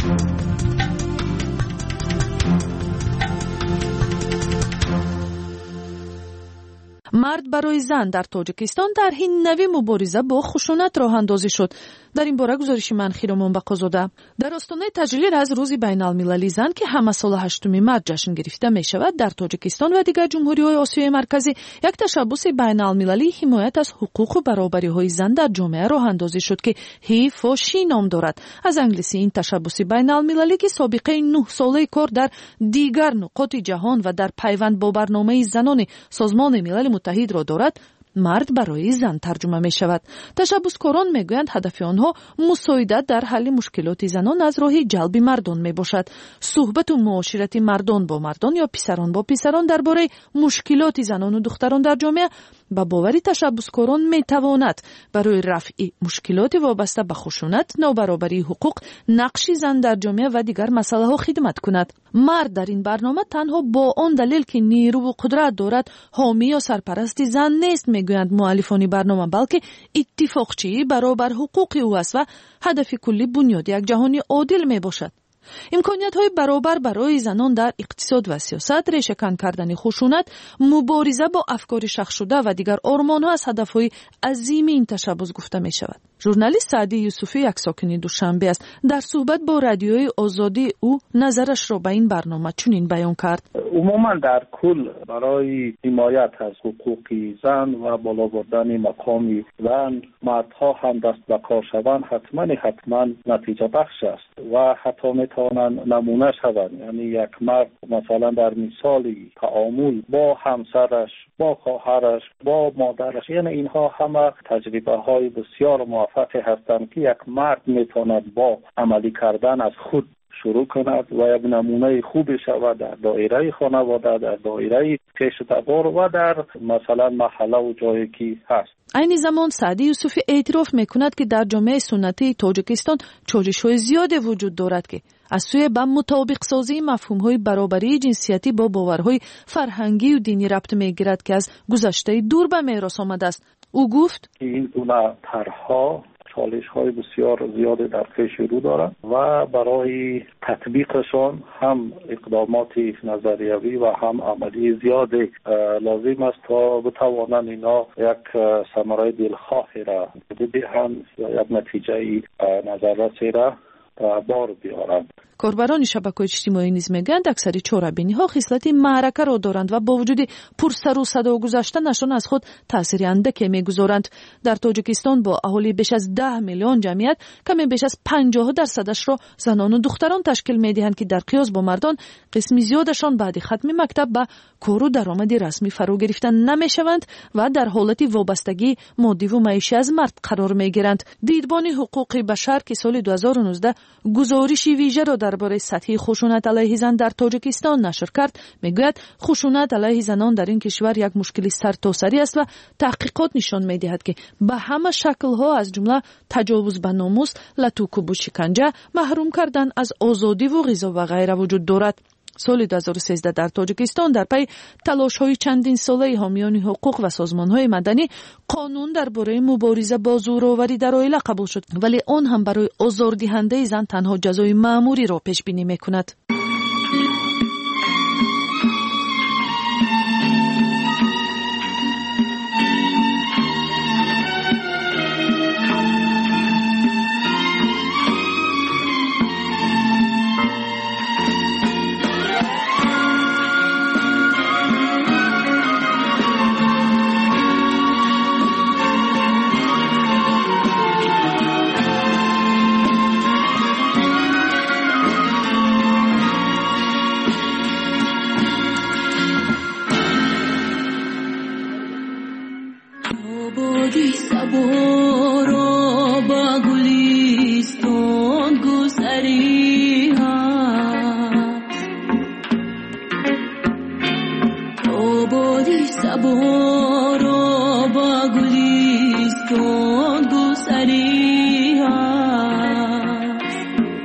مرد برای زن در تاجیکستان در این نوی مبارزه با خشونت راه اندازی شد. در این باره گزارش منخی را منبقا زاده. در آستانه تجلیل از روز بین المللی زن که همه سال 8 مارس جشن گرفته می شود، در تاجیکستان و دیگر جمهوری‌های آسیای مرکزی یک تشبث بین المللی حمایت از حقوق و برابری‌های زن در جامعه راه اندازی شد که هیفاشی نام دارد. از انگلیسی این تشبث بین المللی که سابقه 9 ساله کار در دیگر نقاط جهان و در پیوند با برنامه زنان سازمان ملل متحد را دارد، مرد برای زن ترجمه می شود. تشبثکاران می گویند هدف آنها مساعدت در حل مشکلات زنان از راه جلب مردان می باشد. صحبت و معاشرت مردان با مردان یا پسران با پسران درباره مشکلات زنان و دختران در جامعه با باوری تشبثکاران می تواند برای رفع مشکلات وابسته به خشونت، نابرابری حقوق، نقش زن در جامعه و دیگر مسائل ها خدمت کند. مرد در این برنامه تنها با آن دلیل که نیرو و قدرت دارد حامی یا سرپرست زن نیست میگویند مؤلفان برنامه، بلکه اتفاقچی برابر حقوق او است و هدف کلی بنیاد یک جهانی عادل می باشد. امکانیت‌های برابر برای زنان در اقتصاد و سیاست، ریشه‌کن کردن خشونت، مبارزه با افکار شخص شده و دیگر آرمان‌ها از هدف‌های عظیم این تشبث گفته می‌شود. ژورنالیست سعدی یوسفی یک ساکن دوشنبه است. در صحبت با رادیوی آزادی او نظرش را به این برنامه چنین بیان کرد: عموما در کل برای حمایت از حقوق زن و بالا بردن مقام زن، مردها هم دست به کار شوند حتما نتیجه بخش است و حتی میتوانند نمونه شوند. یعنی یک مرد مثلا در مثالی تعامل با همسرش، با خواهرش، با مادرش، یعنی اینها همه تجربه های بسیار موفقی هستند که یک مرد میتواند با عملی کردن از خود شروع کند و یک نمونه خوبی شود در دایره خانواده، در دایره پیش تبار و در مثلا محله و جایی که هست. این زمان سعدی یوسفی اعتراف میکند که در جامعه سنتی تاجیکستان چالش‌های زیادی وجود دارد که از سوی به مطابق سازی مفهوم‌های برابری جنسیتی با باورهای فرهنگی و دینی ربط میگیرد که از گذشته دور به میراث آمده است. او گفت این گونه طرح‌ها چالش‌های بسیار زیادی در پیش رو دارند و برای تطبیقشان هم اقدامات نظریوی و هم عملی زیادی لازم است تا بتوانند اینا یک ثمره دلخواهی را بدهند یا یک نتیجه نظررسی را بار بیارند. کاربران شبکه‌های اجتماعی نیز میگویند اکثر چهاربینی‌ها خصلت معرکه را دارند و با وجود پرسر و صدا گذاشتنشان از خود تأثیر اندکی می‌گذارند. در تاجیکستان با اهالی بیش از 10 میلیون جمعیت کمی بیش از 50% را زنان و دختران تشکیل می‌دهند که در قیاس با مردان قسمی زیادشان بعد ختم مکتب به کار و درآمد رسمی فرا گرفتن نمی‌شوند و در حالت وابستگی مادی و معیشی از مرد قرار می‌گیرند. دیدبان حقوق بشر که سال 2019 گزارشی ویژه را درباره سطح خشونت علیه زن در تاجیکستان نشر کرد، میگوید خشونت علیه زنان در این کشور یک مشکل سرتاسری است و تحقیقات نشان میدهد که به همه شکل‌ها از جمله تجاوز به ناموس، لطوکوب و شکنجه، محروم کردن از آزادی و غذا و غیره وجود دارد. سال 2013 در تاجیکستان در پی تلاش‌های چندین ساله حامیان حقوق و سازمان‌های مدنی قانون درباره مبارزه با زورآوری در عائله قبول شد، ولی آن هم برای آزاردهنده زن تنها جزای مأموری را پیش بینی می‌کند.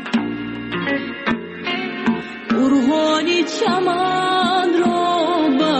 چمان رو با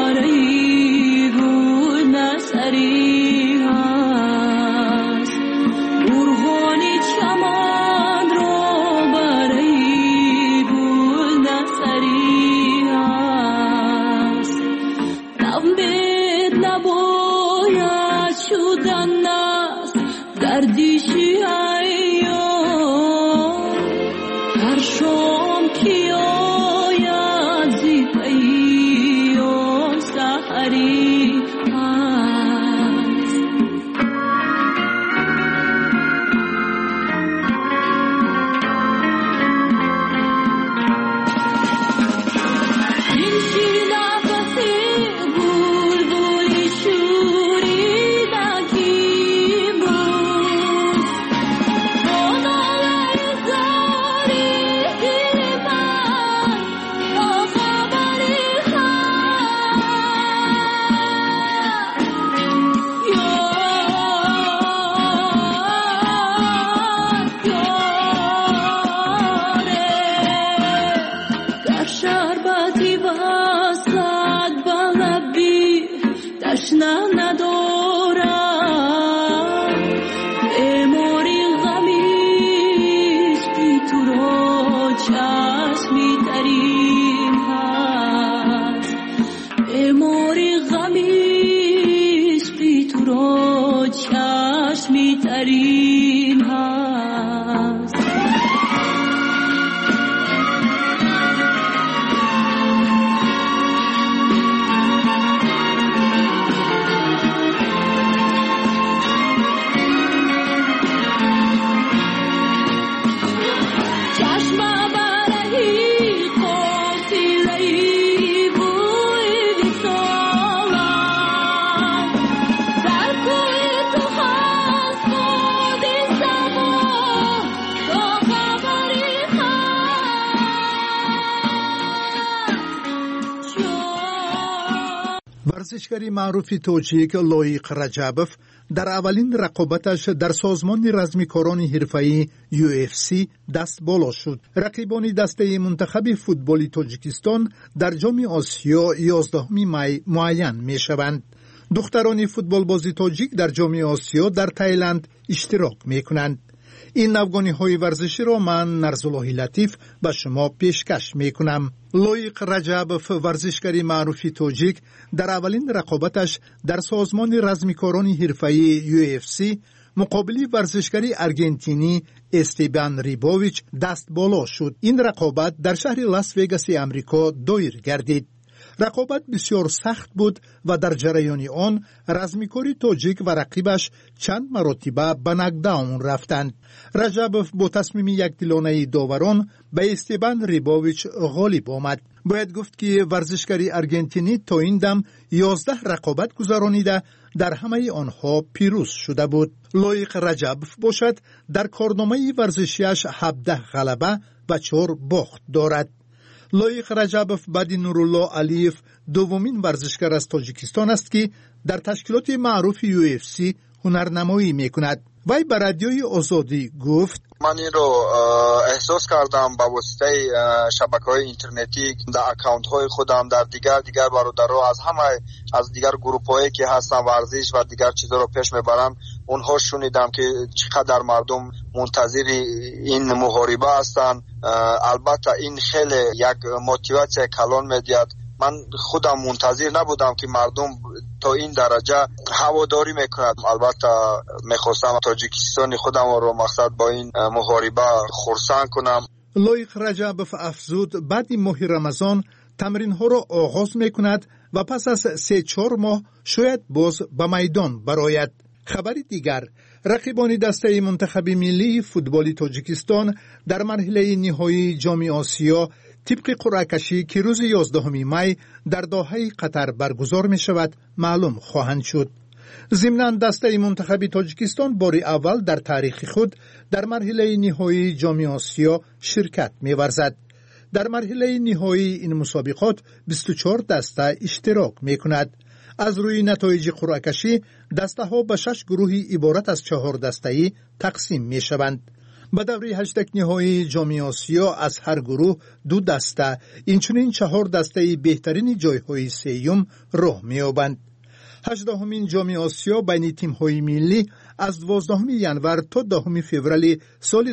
ورزشکاری معروف تاجیک لایق رجبوف در اولین رقابتش در سازمان رزمیکاران حرفه‌ای UFC دست بالا شد. رقیبان دسته منتخب فوتبال تاجیکستان در جام آسیا 11 می معین می شوند. دختران فوتبال بازی تاجیک در جام آسیا در تایلند اشتراک می کنند. این نوگانی های ورزشی را من نرزالله لطیف به شما پیشکش می کنم. لایق رجبوف ورزشکاری معروف تاجیک در اولین رقابتش در سازمان رزمیکاران حرفه‌ای UFC مقابل ورزشکاری ارژنتینی استیبان ریبوویچ دست بالا شد. این رقابت در شهر لاس وگاس آمریکا دایر گردید. رقابت بسیار سخت بود و در جریان آن رزمیکاری تاجیک و رقیبش چند مرتبه به ناکداون رفتند. رجبوف با تصمیم یکدلانه داوران به استیبان ریبوویچ غالب آمد. باید گفت که ورزشکاری ارژنتینی تا این دم 11 رقابت گذرانیده در همه آنها پیروز شده بود. لایق رجبوف باشد در کارنامه ورزشیش 17 غلبه و 4 باخت دارد. لایق رجبوف بعد نورالله علیف دومین ورزشکار از تاجیکستان است که در تشکیلات معروف UFC هنرنمایی میکند. وی به رادیوی آزادی گفت: من این رو احساس کردم با واسطه شبکه‌های اینترنتی در اکانت‌های خودم در دیگر برادرها از همه از دیگر گروه‌هایی که هستن ورزش و دیگر چیزا رو پیش میبرن اونها شنیدم که چقدر مردم منتظر این محاربه هستن. البته این خیلی یک موتیواسیون کلان میدهد. من خودم منتظر نبودم که مردم تا این درجه هواداری میکند. البته میخواستم تاجیکستان خودم رو مقصد با این محاربه خرسند کنم. لایق رجبوف افزود بعد ماه رمضان تمرین ها را آغاز میکند و پس از 3-4 ماه شاید باز به میدان برآید. خبری دیگر، رقیبان دسته منتخب ملی فوتبال تاجیکستان در مرحله نهایی جام آسیا طبق قرعه کشی که روز 11 می در دوحه قطر برگزار می شود معلوم خواهند شد. ضمناً دسته منتخب تاجیکستان بار اول در تاریخ خود در مرحله نهایی جام آسیا شرکت می ورزد. در مرحله نهایی این مسابقات 24 دسته اشتراک می کند. از روی نتایج قرعه کشی دسته ها به 6 گروهی عبارت از 4 دسته‌ای تقسیم می شوند. به دوره 8 نهایی جام آسیا از هر گروه 2 دسته اینچنین 4 دسته بهترین جایهای سیوم راه می‌یابند. 18مین جام آسیا بین تیم‌های ملی از 12 ژانویه تا 10 فوریه سال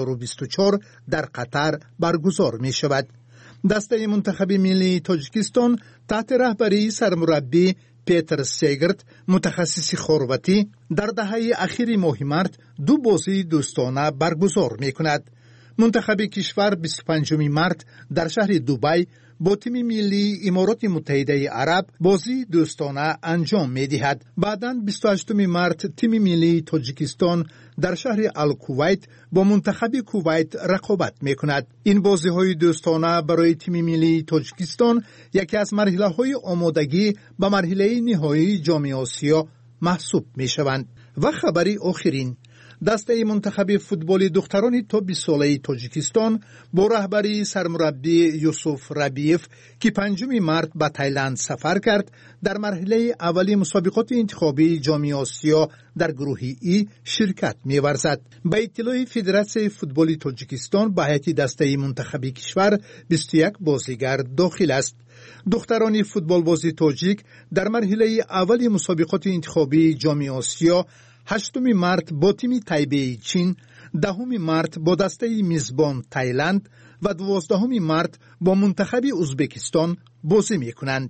2024 در قطر برگزار می‌شود. دسته منتخب ملی تاجیکستان تحت رهبری سرمربی پیتر سیگرت متخصص خرواتی در دهه اخیر ماه مارس 2 بازی دوستانه برگزار می‌کند. منتخب کشور 25 مارس در شهر دبی با تیم ملی امارات متحده عرب بازی دوستانه انجام می‌دهد. بعداً 28 مارس تیم ملی تاجیکستان در شهر الکویت با منتخب کویت رقابت می‌کند. این بازی‌های دوستانه برای تیم ملی تاجیکستان یکی از مرحله‌های آمادگی به مرحله نهایی جام آسیا محسوب می‌شوند. و خبری آخرین، دسته منتخب فوتبال دختران تا 20 ساله تاجیکستان با رهبری سرمربی یوسف ربیف که 5 مارس به تایلند سفر کرد در مرحله اولی مسابقات انتخابی جام آسیا در گروه ای شرکت می‌ورزد. به اطلاع فدراسیون فوتبال تاجیکستان به هیئت دسته منتخب کشور 21 بازیگر داخل است. دختران فوتبال بازی تاجیک در مرحله اولی مسابقات انتخابی جام آسیا 8 مارس با تیم تایبه چین، 10 مارس با دسته میزبان تایلند و 12 مارس با منتخب ازبکستان بازی می‌کنند.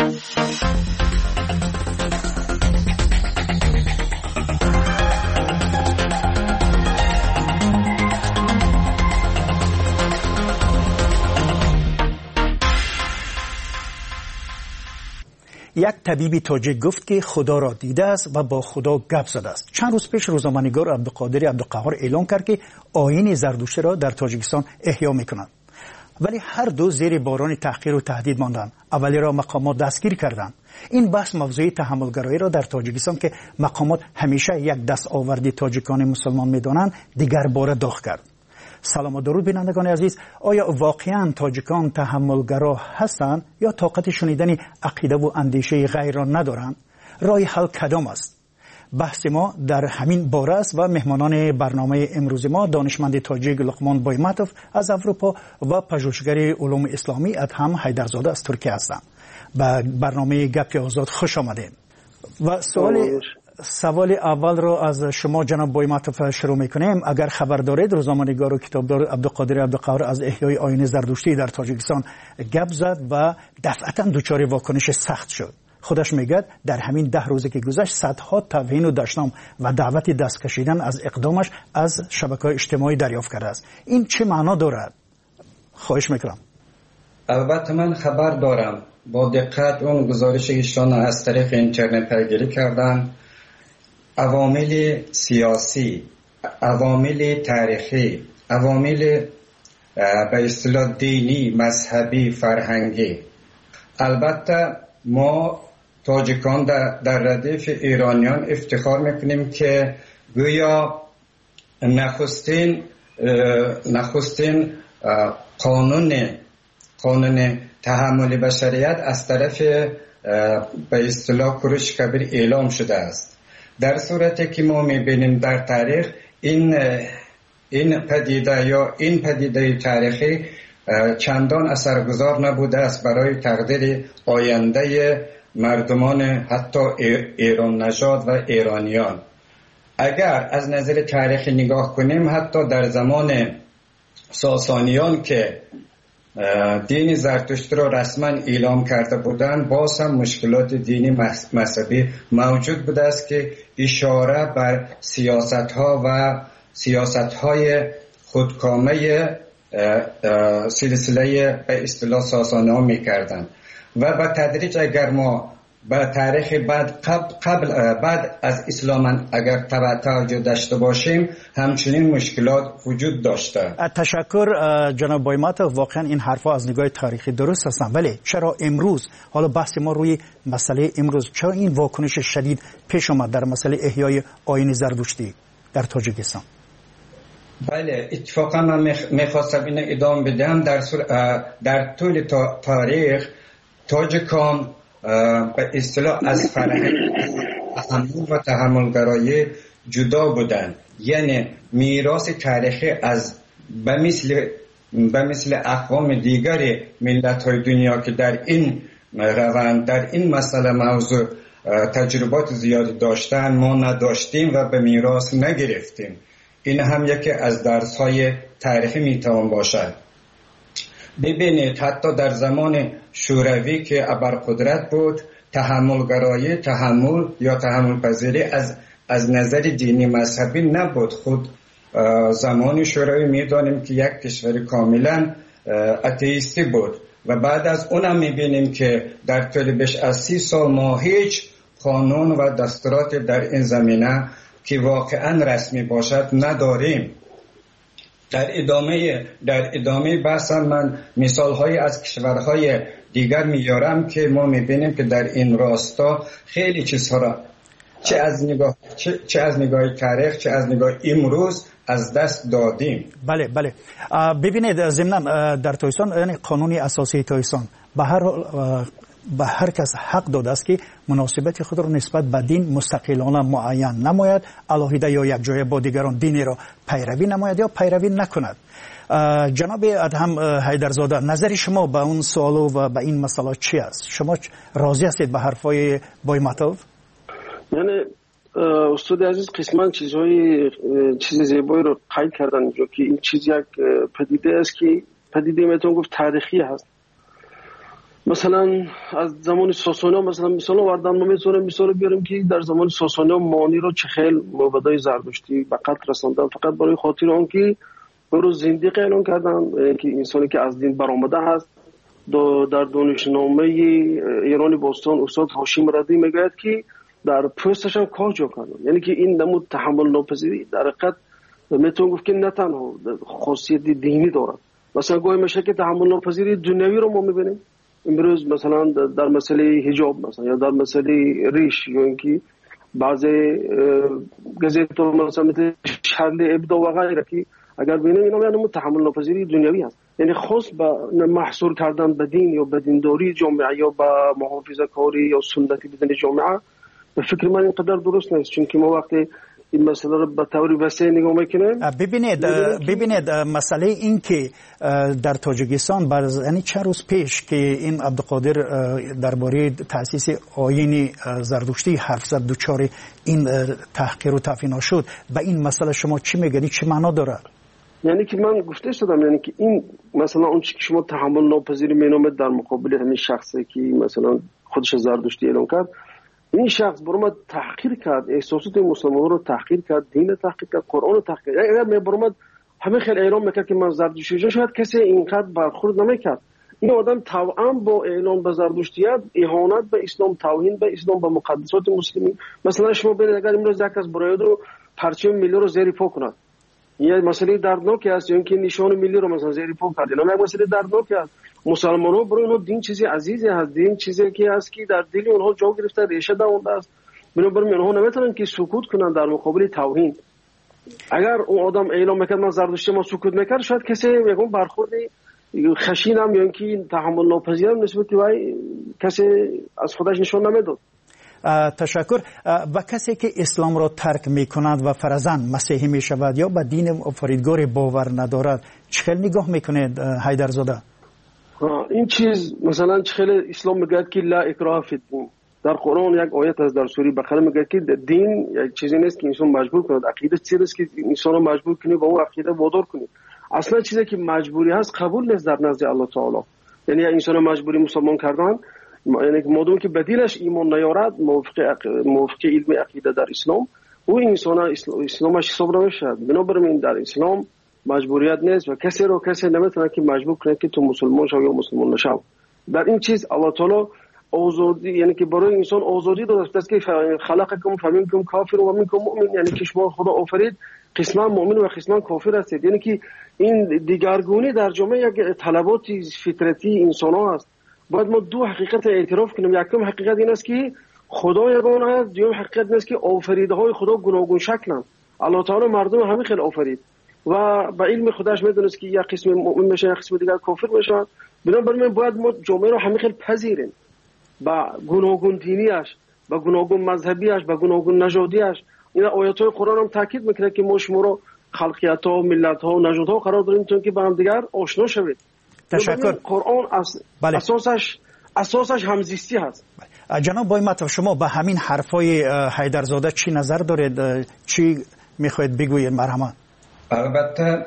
یک طبیب تاجیک گفت که خدا را دیده است و با خدا گپ زده است. چند روز پیش روزنامه‌نگار عبدالقادر عبدالقهار اعلام کرد که آیین زردشتی را در تاجیکستان احیا می‌کنند. ولی هر دو زیر باران تحقیر و تهدید ماندند. اولی را مقامات دستگیر کردند. این بحث موضوع تحملگرایی را در تاجیکستان که مقامات همیشه یک دست آوردی تاجیکان مسلمان می‌دانند دیگر باره داغ کرد. سلام و درود بینندگان عزیز. آیا واقعا تاجیکان تحملگرا هستند یا طاقت شنیدن عقیده و اندیشه غیر را ندارند؟ راه حل کدام است؟ بحث ما در همین باره است و مهمانان برنامه امروز ما دانشمند تاجیک لقمان بایمتوف از اروپا و پژوهشگر علوم اسلامی ادهم حیدرزاده از ترکیه هستند. به برنامه گپ آزاد خوش آمدید. و سوال اول رو از شما جناب بایمتوف شروع میکنیم. اگر خبر دارید روزنامه‌نگار و کتابدار عبدالقادر عبدالقهار از احیای آیین زردشتی در تاجیکستان گپ زد و دفعتا دچار واکنش سخت شد. خودش میگه در همین 10 روزی که گذشت صدها توهین و دشنام و دعوت دست کشیدن از اقدامش از شبکه‌های اجتماعی دریافت کرده است. این چه معنا دارد؟ خواهش میکنم. البته من خبر دارم، با دقت اون گزارش ایشان از طریق اینترنت پیگیری کردم. عوامل سیاسی، عوامل تاریخی، عوامل به اصطلاح دینی، مذهبی، فرهنگی. البته ما تاجیکان در ردیف ایرانیان افتخار میکنیم که گویا نخستین قانون تحمل بشریت از طرف به اصطلاح کوروش کبیر اعلام شده است. در صورتی که ما میبینیم در تاریخ این پدیده تاریخی چندان اثرگذار نبوده است برای تقدیر آینده مردمان حتی ایران نژاد و ایرانیان. اگر از نظر تاریخی نگاه کنیم، حتی در زمان ساسانیان که دین زرتشت را رسما اعلام کرده بودند، باز هم مشکلات دینی مذهبی موجود بوده است که اشاره بر سیاست‌های خودکامه سلسله به اصطلاح ساسانیان می‌کردند و به تدریج اگر ما به تاریخ بعد از اسلام اگر توجه داشته باشیم، همچنین مشکلات وجود داشته. تشکر جناب بایمتوف. واقعا این حرفا از نگاه تاریخی درست هستند، ولی چرا امروز، حالا بحث ما روی مسئله امروز، چرا این واکنش شدید پیش آمد در مسئله احیای آیین زردشتی در تاجیکستان؟ بله، اتفاقا من میخواستم این ادامه بدم. در طول تاریخ تاجیکان به اصطلاح از فرهنگ تحمل و تحملگرایی جدا بودند. یعنی میراث تاریخی از به مثل اقوام دیگر ملت‌های دنیا که در این روند، در این مسئله موضوع تجربات زیادی داشتن، ما نداشتیم و به میراث نگرفتیم. این هم یکی از درس‌های تاریخی میتوان باشد. ببینید حتی در زمان شوروی که ابرقدرت بود، تحمل یا تحمل پذیری از نظر دینی مذهبی نبود. خود زمان شوروی میدانیم که یک کشور کاملا اتئیستی بود و بعد از اونم میبینیم که در طول بیش از 30 سال ما هیچ قانون و دستورات در این زمینه که واقعا رسمی باشد نداریم. در ادامه بحثم من مثال‌های از کشورهای دیگر میارم که ما میبینیم که در این راستا خیلی چیزها را چه از نگاه تاریخ، چه از نگاه امروز از دست دادیم. بله. ببینید، ضمناً در تاجیکستان، یعنی قانون اساسی تاجیکستان به هر کس حق داده است که مناسبت خود را نسبت به دین مستقلانه معین نماید، علاهیده یا یک جای با دیگران دینی را پیروی نماید یا پیروی نکند. جناب ادهم حیدرزاده، نظر شما به اون سوال و به این مسئله چی است؟ شما راضی هستید به حرفای بایمتوف؟ یعنی استاد عزیز قسمان چیز زیبایی رو قید کردن اینجا که این چیز یک پدیده است که پدیده میتونم گفت تاریخی هست. مثلا از زمان ساسانیان مثلا وردن ما میتونیم مثال بیاریم که در زمان ساسانیان مانی رو چه خیل موبدای زردشتی به قتل رساندن فقط برای خاطر آن که برو زندیق اعلان کردن که انسانی که از دین برآمده هست. در دانشنامه ایرانی باستان استاد هاشم ردی میگوید که در پوستش هم کار جا کردن، یعنی که این نمود تحمل ناپذیری در حقیقت میتونم گفت که نه تنها خاصیت دینی دارد. مثلا گاهی میشه که تحمل ناپذیری دنیوی رو ما میبینیم امروز، مثلا در مسئله حجاب مثلا یا در مسئله ریش، یا اینکه بعضی گزیت‌ها مثلا مثل شرل ابدا و غیره که اگر ببینیم اینا یعنی تحمل ناپذیری دنیوی هست، یعنی خاص با محصور کردن به دین یا به دینداری جامعه یا به محافظه کاری یا سنتی بدن جامعه به فکر من اینقدر درست نیست، چون که ما وقتی این مسئله رو به طور وسیع نگاه میکنیم. ببینید مسئله این که در تاجیکستان یعنی چند روز پیش که این عبدالقادر درباره تأسیس آیین زردشتی حرف زد، دچار این تحقیر و تفینا شد، به این مسئله شما چی میگید؟ چه معنا داره؟ یعنی که من گفته شدم، یعنی که این مثلا اون چی که شما تحمل ناپذیری مینامید در مقابل همین شخصی که مثلا خودش زردشتی اعلام کرد، این شخص برامد تحقیر کرد، احساسات مسلمانان رو تحقیر کرد، دین تحقیر کرد، قرآن رو تحقیر کرد. اگر من برامد همه خیلی اعلام میکرد که من زردشتی، شاید کسی اینقدر برخورد نمیکرد. این آدم طبعا با اعلام به زردشتیت اهانت به اسلام، توهین به اسلام، به مقدسات مسلمین. مثلا شما ببینید اگر امروز یک کس برای رو پرچم ملی رو زیر پا کند، یه مسئله دردناکی است، یا اینکه نشان ملی رو مثلا زیر پا کرد، اینا یک مسئله دردناکی است. مسلمان‌ها برای اونها دین چیزی عزیزی هست، دین چیزی که هست که در دل اونها جا گرفته، ریشه دونده است. بنابراین اونها نمیتونن که سکوت کنن در مقابل توهین. اگر اون آدم اعلام میکرد من زردشتی، ما سکوت میکرد، شاید کسی میگم برخورد خشینم یا اینکه تحمل ناپذیرم نسبت به کسی از خودش نشون نمیداد. تشکر. و کسی که اسلام را ترک می کند و فرزن مسیحی می شود یا به دین آفریدگار باور ندارد، چه نگاه میکنید حیدرزاده؟ این چیز مثلا چخیل اسلام میگه که لا اکراه فی الدین. در قرآن یک آیت از در سوره بقره میگه که دین یک چیزی نیست که انسان مجبور کند، عقیده چیزی نیست که انسان رو مجبور کنی با اون عقیده وادار کنی. اصلا چیزی که مجبوری هست قبول نیست در نزد الله تعالی. یعنی انسان رو مجبوری مسلمان کردن، یعنی مادام که بدیلش ایمان نیارد موافق علم عقیده در اسلام، او انسان اسلامش حساب نمیشه. بنابراین در اسلام مجبوریت نیست و کسی نمیتونه که مجبور کنه که تو مسلمان شو یا مسلمان نشو. در این چیز الله تعالی آزادی، یعنی که برای انسان آزادی داده است که خلقکم فمنکم کافر و منکم مؤمن، یعنی که شما خدا آفرید قسما مؤمن و قسما کافر هستید. یعنی که این دیگرگونی در جامعه یک طلبات فطرتی انسان ها است. باید ما دو حقیقت اعتراف کنیم. یکم حقیقت این است که خدا یگانه است، دوم حقیقت این است که آفریده های خدا گوناگون شکلند. الله تعالی مردم همه خیلی آفرید و با علم خودش میدونست که یک قسم مؤمن میشه، یک قسم دیگر کافر میشه. بنابراین باید ما جامعه رو همه خیلی پذیریم با گوناگون دینیش، با گوناگون مذهبیش، با گوناگون نژادیش. این آیات قرآن هم تاکید میکنه که ما شما رو خلقیت ها، ملت ها و نژاد ها قرار داریم تا که با هم دیگر آشنا شوید. تشکر. قرآن اساسش همزیستی هست. جناب بای مطلب، شما به همین حرفای حیدرزاده چی نظر دارید؟ چی میخواید بگویید؟ مرحمت. البته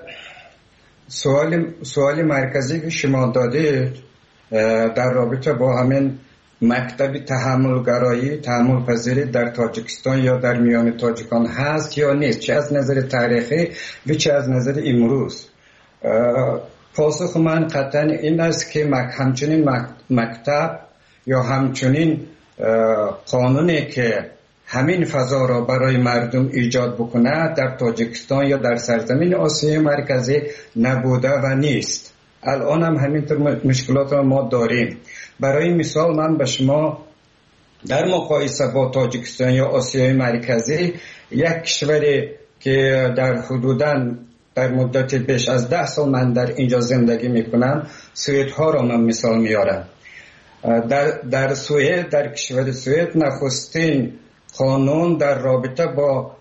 سوال مرکزی که شما دادید در رابطه با همین مکتب تحمل پذیری در تاجیکستان یا در میان تاجیکان هست یا نیست، چه از نظر تاریخی و چه از نظر امروز. پاسخ من قطعا این است که همچنین مکتب یا همچنین قانونی که همین فضا را برای مردم ایجاد بکنه در تاجیکستان یا در سرزمین آسیای مرکزی نبوده و نیست. الان هم همینطور مشکلات را ما داریم. برای مثال من به شما در مقایسه با تاجیکستان یا آسیای مرکزی، یک کشوری که در حدوداً در مدت بیش از 10 سال من در اینجا زندگی میکنم، سوئد ها را من مثال میارم. در سوئد، در کشور سوئد، نخستین قانون در رابطه با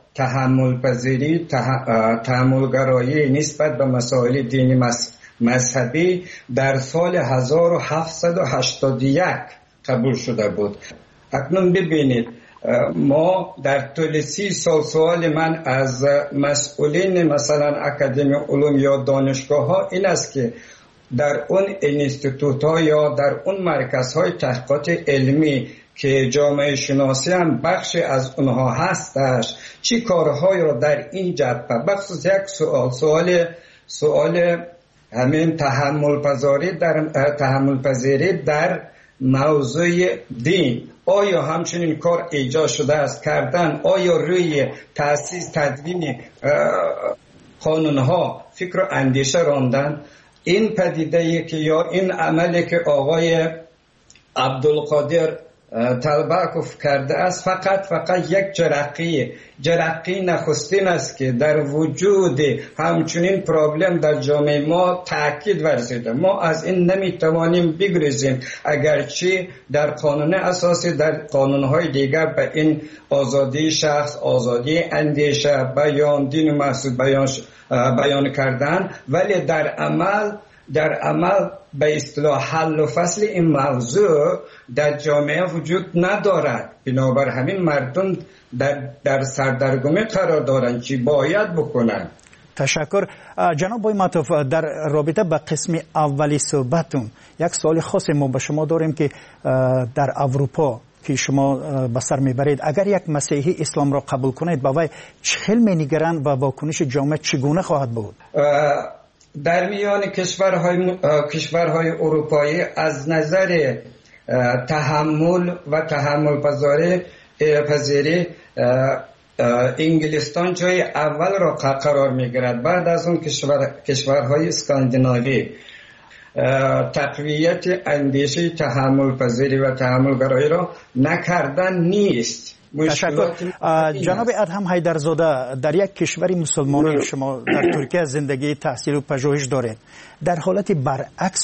تحملگرایی نسبت به مسائل دینی مذهبی در سال 1781 قبول شده بود. اکنون ببینید، ما در طول 30 سال سوال من از مسئولین مثلا اکادمی علوم یا دانشگاه ها این است که در اون اینستیتوت ها یا در اون مرکز های تحقیقات علمی که جامعه شناسی هم بخش از اونها هستش، چی کارهایی را در این جبهه، بخصوص یک سوال همین تحمل پذیری در موضوع دین، آیا همچنین کار ایجاد شده است کردن؟ آیا روی تأسیس تدوین قانونها فکر و اندیشه راندن؟ این پدیده که یا این عملی که آقای عبدالقادر توقف کرده است فقط یک جرقی نخستین است که در وجود همچنین پرابلم در جامعه ما تاکید ورزیده. ما از این نمیتوانیم بگریزیم، اگرچه در قانون اساسی، در قانونهای دیگر به این آزادی شخص، آزادی اندیشه، بیان، دین و مقصود بیان کردن، ولی در عمل به اصطلاح حل و فصل این موضوع در جامعه وجود ندارد. بنابر همین مردم در سردرگمی قرار دارند چی باید بکنند. تشکر. جناب بویماتوف، در رابطه با قسم اولی صحبتون یک سوال خاصی ما به شما داریم که در اروپا که شما به سر میبرید، اگر یک مسیحی اسلام را قبول کنید با وی چه می‌نگرند و واکنش جامعه چگونه خواهد بود؟ در میان کشورهای اروپایی از نظر تحمل و تحمل پذیری انگلستان جای اول را قرار میگیرد. بعد از اون کشورهای اسکاندیناوی تقویت اندیشه تحمل پذیری و تحمل گرایی را نکردن نیست. تشکر. جناب ادهم حیدرزاده، در یک کشور مسلمانی شما در ترکیه زندگی، تحصیل و پژوهش دارید. در حالت برعکس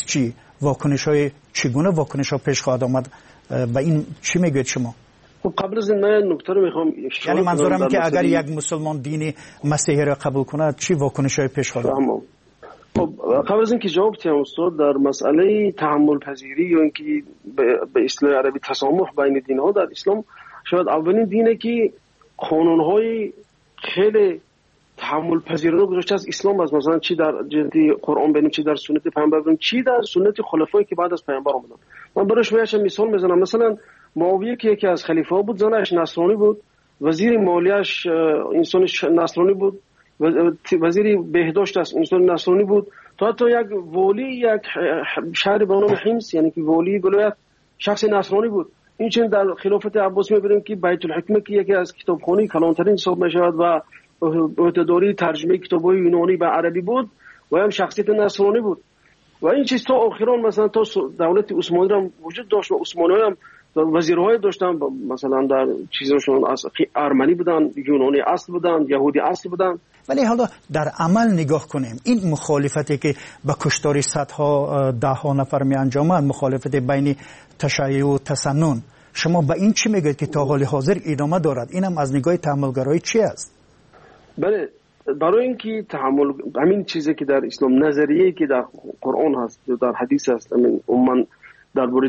چگونه واکنش ها پیش خواهد آمد و این چی میگوید شما؟ قبل از این من نکته رو میخوام، یعنی منظورم که اگر یک مسلمان دین مسیحی را قبول کند چی واکنش های پیش خواهد آمد؟ خب قبل از اینکه جواب بدم استاد، در مسئله تحمل پذیری یا اینکه به اصطلاح عربی تسامح بین دین ها در اسلام، شاید اولین دینه که قانون‌های خیلی تحمل پذیری رو گذاشته از اسلام، از مثلا چی در جلد قرآن ببینیم، چی در سنت پیامبر ببینیم، چی در سنت خلفایی که بعد از پیامبر اومدن. من برایش مثال میزنم. مثلا معاویه که یکی از خلیفه‌ها بود، زنش نصرانی بود، وزیر مالیه‌اش انسان نصرانی بود، وزیر بهداشت انسان نصرانی بود، تا حتی یک ولی یک شهر به نام حمص، یعنی که ولی ولایت، شخص نصرانی بود. این چون در خلافت عباسی می‌بینیم که بیت الحکمه که یکی از کتابخوانی کلانترین حساب می‌شود و عهده‌داری ترجمه کتاب‌های یونانی به عربی بود و هم شخصیت نصرانی بود. و این چیز تا آخران مثلا تا دولت عثمانی هم وجود داشت و عثمانی‌ها هم وزیرهای داشتن، مثلا در چیزاشون از ارمنی بودن، یونانی اصل بودن، یهودی اصل بودن. ولی حالا در عمل نگاه کنیم، این مخالفتی که به کشتاری صدها ده نفر می انجامد، مخالفت بین تشیع و تسنن، شما به این چی میگید که تا حال حاضر ادامه دارد؟ اینم از نگاه تحملگرایی چی است؟ بله، برای اینکه تحمل، همین چیزی که در اسلام، نظریه‌ای که در قرآن هست یا در حدیث هست، همین عموما درباره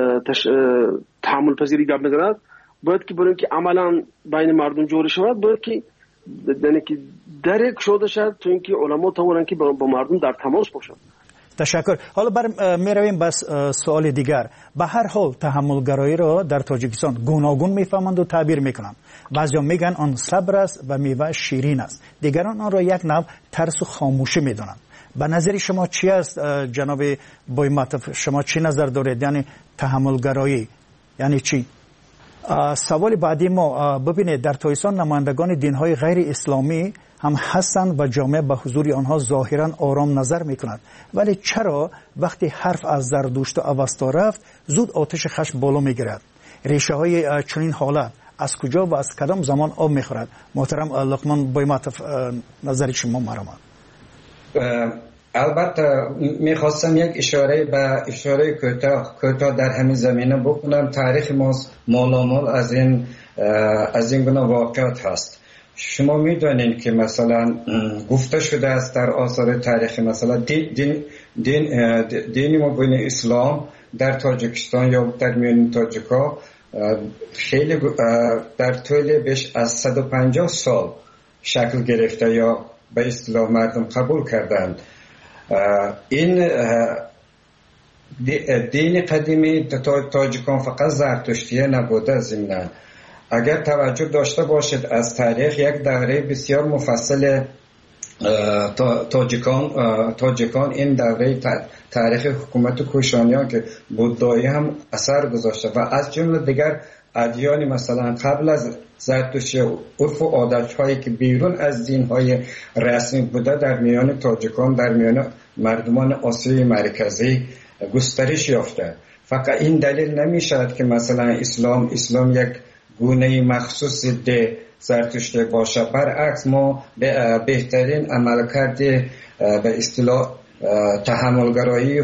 تحمل پذیری گپ می‌زند، باید که برای اینکه عملاً بین مردم جوری شود، باید که یعنی که درک شده شد تو اینکه علما توانند که با مردم در تماس باشند. تشکر. حالا میرویم بس سوال دیگر. به هر حال تحملگرایی را در تاجیکستان گوناگون میفهمند و تعبیر میکنند. بعضیا میگن آن صبر است و میوه شیرین است، دیگران آن را یک نوع ترس و خاموشی میدانند. به نظر شما چی است جناب بویماتوف؟ شما چی نظر دارید؟ یعنی تحملگرایی یعنی چی؟ سوال بعدی ما، ببینید در تاجیکستان نمایندگان دین‌های غیر اسلامی هم هستند و جامعه به حضور آنها ظاهراً آرام نظر می‌کند، ولی چرا وقتی حرف از زردشت و اوستا رفت زود آتش خشم بالا می‌گیرد؟ ریشه‌های چنین حالت از کجا و از کدام زمان آب می‌خورد؟ محترم لقمان بویماتوف، نظر شما مرام. البته میخواستم یک اشاره کوتاه در همین زمینه بکنم. تاریخ ما مالامال از این گونه واقعات هست. شما میدونید که مثلا گفته شده است در آثار تاریخی، مثلا دین مبین اسلام در تاجیکستان یا در میان تاجیکا خیلی در طول بیش از 150 سال شکل گرفته یا به اصطلاح مردم قبول کردند. این دین قدیمی تاجیکان فقط زرتشتیه نبوده. ضمناً اگر توجه داشته باشید از تاریخ، یک دوره بسیار مفصل تاجیکان این دوره تاریخ حکومت کوشانیان که بودایی هم اثر گذاشته و از جمله دیگر ادیان مثلا قبل از زرتشتی، عرف و عادت‌هایی که بیرون از دین‌های رسمی بوده در میان تاجیکان، در میان مردمان آسیای مرکزی گسترش یافته. فقط این دلیل نمیشد که مثلا اسلام یک گونه مخصوص ده زرتشتی باشه. برعکس ما بهترین عملکرد به اصطلاح تحملگرایی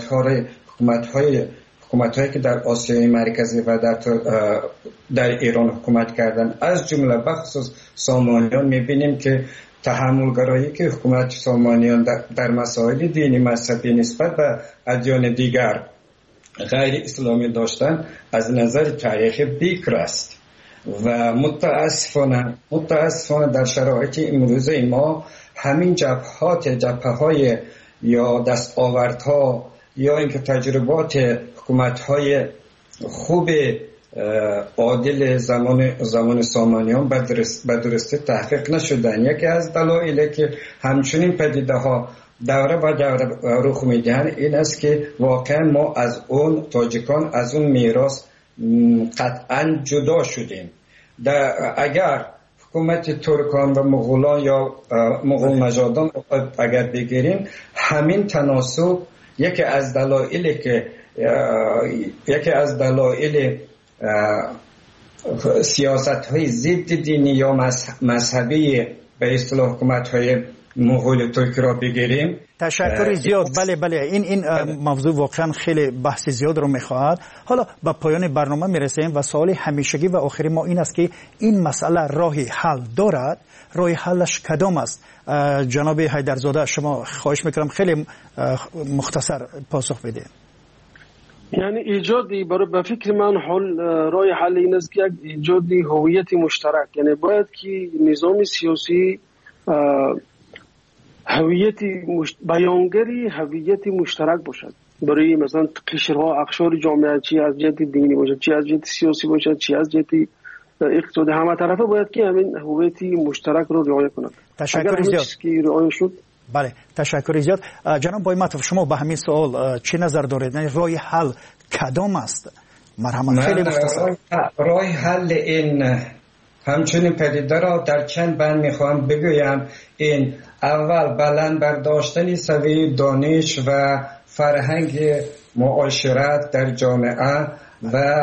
حکومت‌هایی که در آسیای مرکزی و در ایران حکومت کردن، از جمله بخصوص سامانیان، می‌بینیم که تحملگرایی که حکومت سامانیان در مسائل دینی مذهبی نسبت به ادیان دیگر غیر اسلامی داشتن از نظر تاریخی بیکر است و متاسفانه در شرایط امروز ما همین جبهه‌های یا دستاوردها یا اینکه تجربات حکومت‌های خوب عادل زمان سامانیان به درستی تحقیق نشدن. یکی از دلایلی که همچنین پدیده‌ها دوره و دوره رخ میدهند این است که واقعا ما از اون تاجیکان از اون میراث قطعا جدا شدیم. اگر حکومت ترکان و مغولان یا مغول نژادان اگر بگیریم، همین تناسب یکی از دلایل سیاست‌های ضد دینی یا مذهبی به اصطلاح حکومت‌های مغول ترکی را بگیریم. تشکر زیاد. بله این موضوع واقعا خیلی بحث زیاد رو میخواهد. حالا به پایان برنامه میرسیم و سوال همیشگی و آخری ما این است که این مسئله راهی حل دارد؟ راه حلش کدام است؟ جناب حیدرزاده شما خواهش میکنم خیلی مختصر پاسخ بده. یعنی ایجادی به فکر من راه حل این است که ایجادی هویت مشترک، یعنی باید که نظام سیاسی بیانگری هویت مشترک باشد برای مثلا قشرها اقشار جامعه، چی از جهت دینی باشد، چی از جهت سیاسی باشد، چی از جهت اقتصادی، همه طرفه باید که همین هویت مشترک رو رعایت کنند. تشکر زیاد. بله تشکر زیاد. جناب بایمتوف شما به همین سوال چه نظر دارید؟ راه حل کدام است؟ مرحمت خیلی مختصر. راه حل این همچنین پدیده را در چند بند میخوام بگویم. این اول بلند برداشتن سویه دانش و فرهنگ معاشرت در جامعه و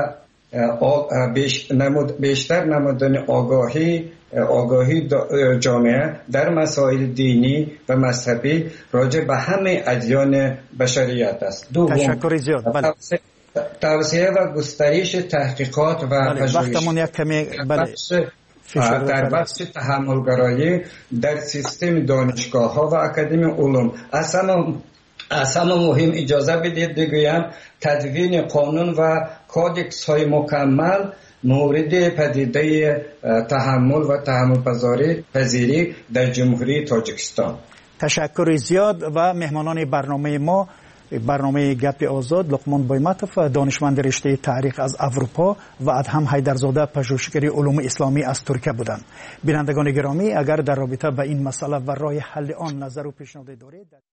بیشتر نمودن آگاهی جامعه در مسائل دینی و مذهبی راجع به همه ادیان بشریت است. تشکر زیاد. بله. توسعه و گسترش تحقیقات و وقتمون یک کمی در بحث تحملگرایی در سیستم دانشگاه‌ها و اکادمی علوم. اصلا مهم اجازه بدید بگویم تدوین قانون و کودکس های مکمل مورد پدیده تحمل و تحمل پذیری در جمهوری تاجیکستان. تشکر زیاد. و مهمانان برنامه ما، برنامه گپ آزاد، لقمان بایمتوف دانشمند رشته تاریخ از اروپا و ادهم حیدرزاده پژوهشگر علوم اسلامی از ترکیه بودند. بینندگان گرامی، اگر در رابطه با این مسئله و راه حل آن نظر و پیشنهاد دارید